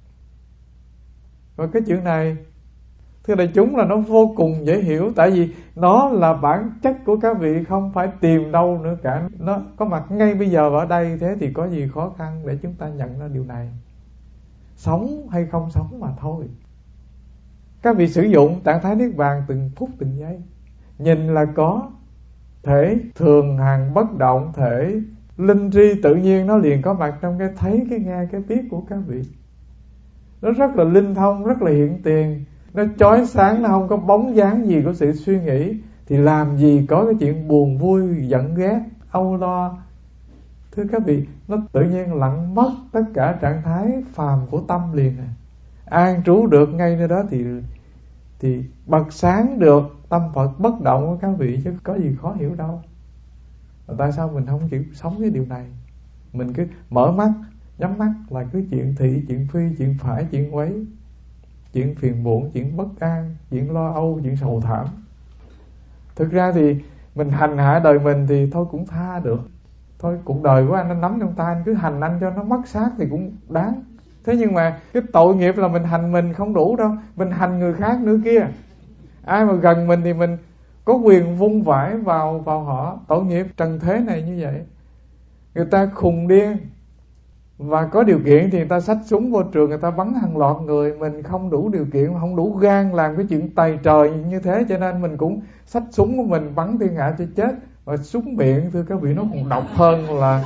Và cái chuyện này, thưa đại chúng, là nó vô cùng dễ hiểu. Tại vì nó là bản chất của các vị, không phải tìm đâu nữa cả. Nó có mặt ngay bây giờ ở đây. Thế thì có gì khó khăn để chúng ta nhận ra điều này. Sống hay không sống mà thôi. Các vị sử dụng trạng thái niết bàn từng phút từng giây. Nhìn là có, thể thường hằng bất động, thể linh tri tự nhiên nó liền có mặt trong cái thấy, cái nghe, cái biết của các vị. Nó rất là linh thông, rất là hiện tiền, nó chói sáng, nó không có bóng dáng gì của sự suy nghĩ. Thì làm gì có cái chuyện buồn vui, giận ghét, âu lo. Thưa các vị, nó tự nhiên lặng mất tất cả trạng thái phàm của tâm liền à. An trú được ngay nơi đó thì thì bật sáng được tâm Phật bất động của các vị, chứ có gì khó hiểu đâu. Và tại sao mình không chịu sống cái điều này? Mình cứ mở mắt, nhắm mắt là cứ chuyện thị, chuyện phi, chuyện phải, chuyện quấy, chuyện phiền muộn, chuyện bất an, chuyện lo âu, chuyện sầu thảm. Thực ra thì mình hành hạ đời mình thì thôi cũng tha được. Thôi cuộc đời của anh nó nắm trong tay, anh cứ hành anh cho nó mất xác thì cũng đáng. Thế nhưng mà cái tội nghiệp là mình hành mình không đủ đâu, mình hành người khác nữa kia. Ai mà gần mình thì mình có quyền vung vãi vào vào họ. Tội nghiệp trần thế này như vậy. Người ta khùng điên và có điều kiện thì người ta xách súng vô trường, người ta bắn hàng loạt người. Mình không đủ điều kiện, không đủ gan làm cái chuyện tày trời như thế, cho nên mình cũng xách súng của mình bắn thiên hạ cho chết. Và súng miệng, thưa các vị, nó còn độc hơn là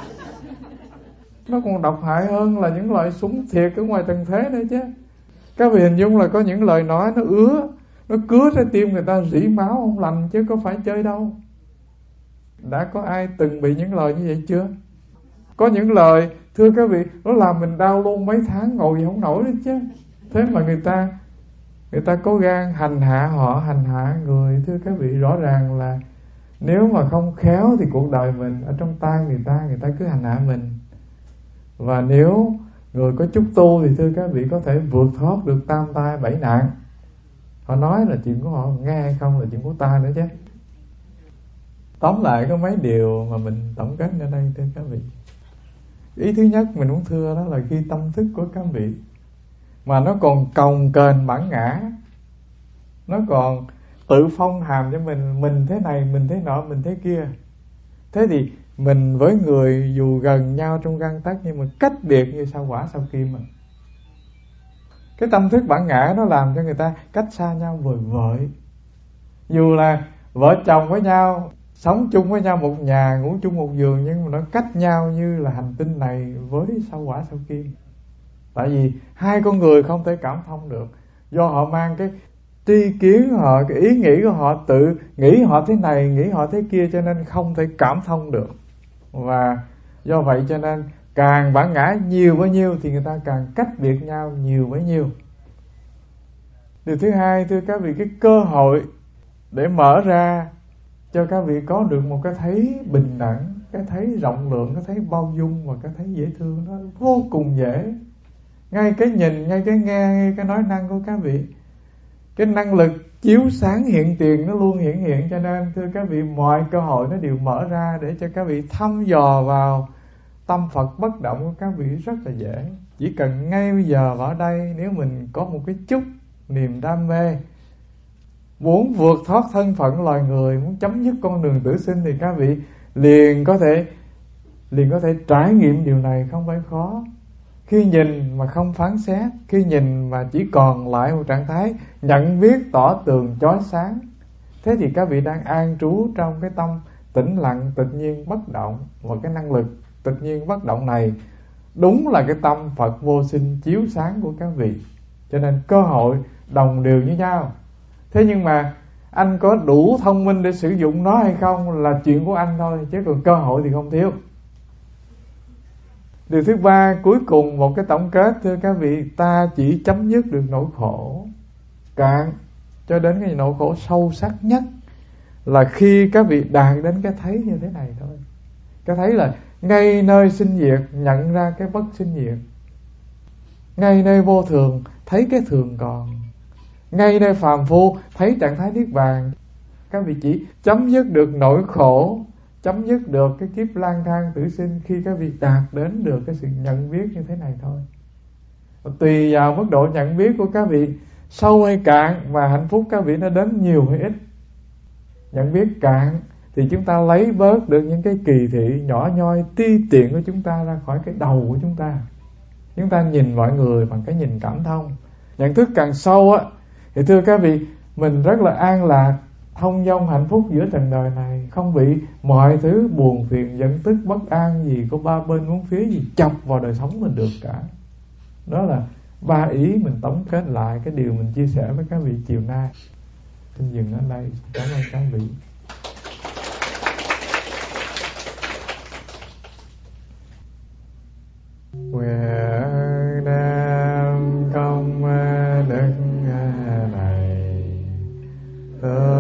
nó còn độc hại hơn là những loại súng thiệt ở ngoài trần thế nữa chứ. Các vị hình dung là có những lời nói nó ứa, nó cứa ra tim người ta rỉ máu không lành, chứ có phải chơi đâu. Đã có ai từng bị những lời như vậy chưa? Có những lời, thưa các vị, nó làm mình đau luôn mấy tháng, ngồi không nổi đấy chứ. Thế mà người ta Người ta có gan hành hạ họ, hành hạ người. Thưa các vị, rõ ràng là nếu mà không khéo thì cuộc đời mình ở trong tay người ta, người ta cứ hành hạ mình. Và nếu người có chút tu thì thưa các vị có thể vượt thoát được tam tai bảy nạn. Họ nói là chuyện của họ, nghe hay không là chuyện của ta nữa chứ. Tóm lại có mấy điều mà mình tổng kết ở đây thưa các vị. Ý thứ nhất mình muốn thưa đó là khi tâm thức của các vị mà nó còn cồng kềnh bản ngã, nó còn tự phong hàm cho mình, mình thế này, mình thế nọ, mình thế kia. Thế thì mình với người dù gần nhau trong gang tấc nhưng mà cách biệt như sao hỏa sao kim mà. Cái tâm thức bản ngã nó làm cho người ta cách xa nhau vời vợi. Dù là vợ chồng với nhau, sống chung với nhau một nhà, ngủ chung một giường, nhưng mà nó cách nhau như là hành tinh này với sao hỏa sao kim. Tại vì hai con người không thể cảm thông được, do họ mang cái tri kiến họ, cái ý nghĩ của họ, tự nghĩ họ thế này, nghĩ họ thế kia, cho nên không thể cảm thông được. Và do vậy cho nên càng bản ngã nhiều bao nhiêu thì người ta càng cách biệt nhau nhiều bấy nhiêu. Điều thứ hai, thưa các vị, cái cơ hội để mở ra cho các vị có được một cái thấy bình đẳng, cái thấy rộng lượng, cái thấy bao dung và cái thấy dễ thương, nó vô cùng dễ. Ngay cái nhìn, ngay cái nghe, ngay cái nói năng của các vị, cái năng lực chiếu sáng hiện tiền nó luôn hiện hiện. Cho nên thưa các vị, mọi cơ hội nó đều mở ra để cho các vị thăm dò vào tâm Phật bất động của các vị rất là dễ. Chỉ cần ngay bây giờ ở đây, nếu mình có một cái chút niềm đam mê, muốn vượt thoát thân phận loài người, muốn chấm dứt con đường tử sinh, thì các vị liền có thể liền có thể trải nghiệm điều này, không phải khó. Khi nhìn mà không phán xét, khi nhìn mà chỉ còn lại một trạng thái nhận biết tỏ tường chói sáng, thế thì các vị đang an trú trong cái tâm tĩnh lặng tự nhiên bất động. Và cái năng lực tự nhiên bất động này đúng là cái tâm Phật vô sinh chiếu sáng của các vị. Cho nên cơ hội đồng đều như nhau. Thế nhưng mà anh có đủ thông minh để sử dụng nó hay không là chuyện của anh thôi, chứ còn cơ hội thì không thiếu. Điều thứ ba, cuối cùng một cái tổng kết, thưa các vị, ta chỉ chấm dứt được nỗi khổ cạn cho đến cái nỗi khổ sâu sắc nhất là khi các vị đạt đến cái thấy như thế này thôi. Cái thấy là ngay nơi sinh diệt nhận ra cái bất sinh diệt, ngay nơi vô thường thấy cái thường còn, ngay nơi phàm phu thấy trạng thái niết bàn. Các vị chỉ chấm dứt được nỗi khổ, chấm dứt được cái kiếp lang thang tử sinh khi các vị đạt đến được cái sự nhận biết như thế này thôi. Và tùy vào mức độ nhận biết của các vị sâu hay cạn mà hạnh phúc các vị nó đến nhiều hay ít. Nhận biết cạn thì chúng ta lấy bớt được những cái kỳ thị nhỏ nhoi ti tiện của chúng ta ra khỏi cái đầu của chúng ta. Chúng ta nhìn mọi người bằng cái nhìn cảm thông. Nhận thức càng sâu á thì thưa các vị, mình rất là an lạc, thông dong hạnh phúc giữa trần đời này, không bị mọi thứ buồn phiền giận tức bất an gì của ba bên bốn phía gì chọc vào đời sống mình được cả. Đó là ba ý mình tổng kết lại cái điều mình chia sẻ với các vị chiều nay. Xin dừng ở đây. Cảm ơn các vị. Nguyện đem công đức này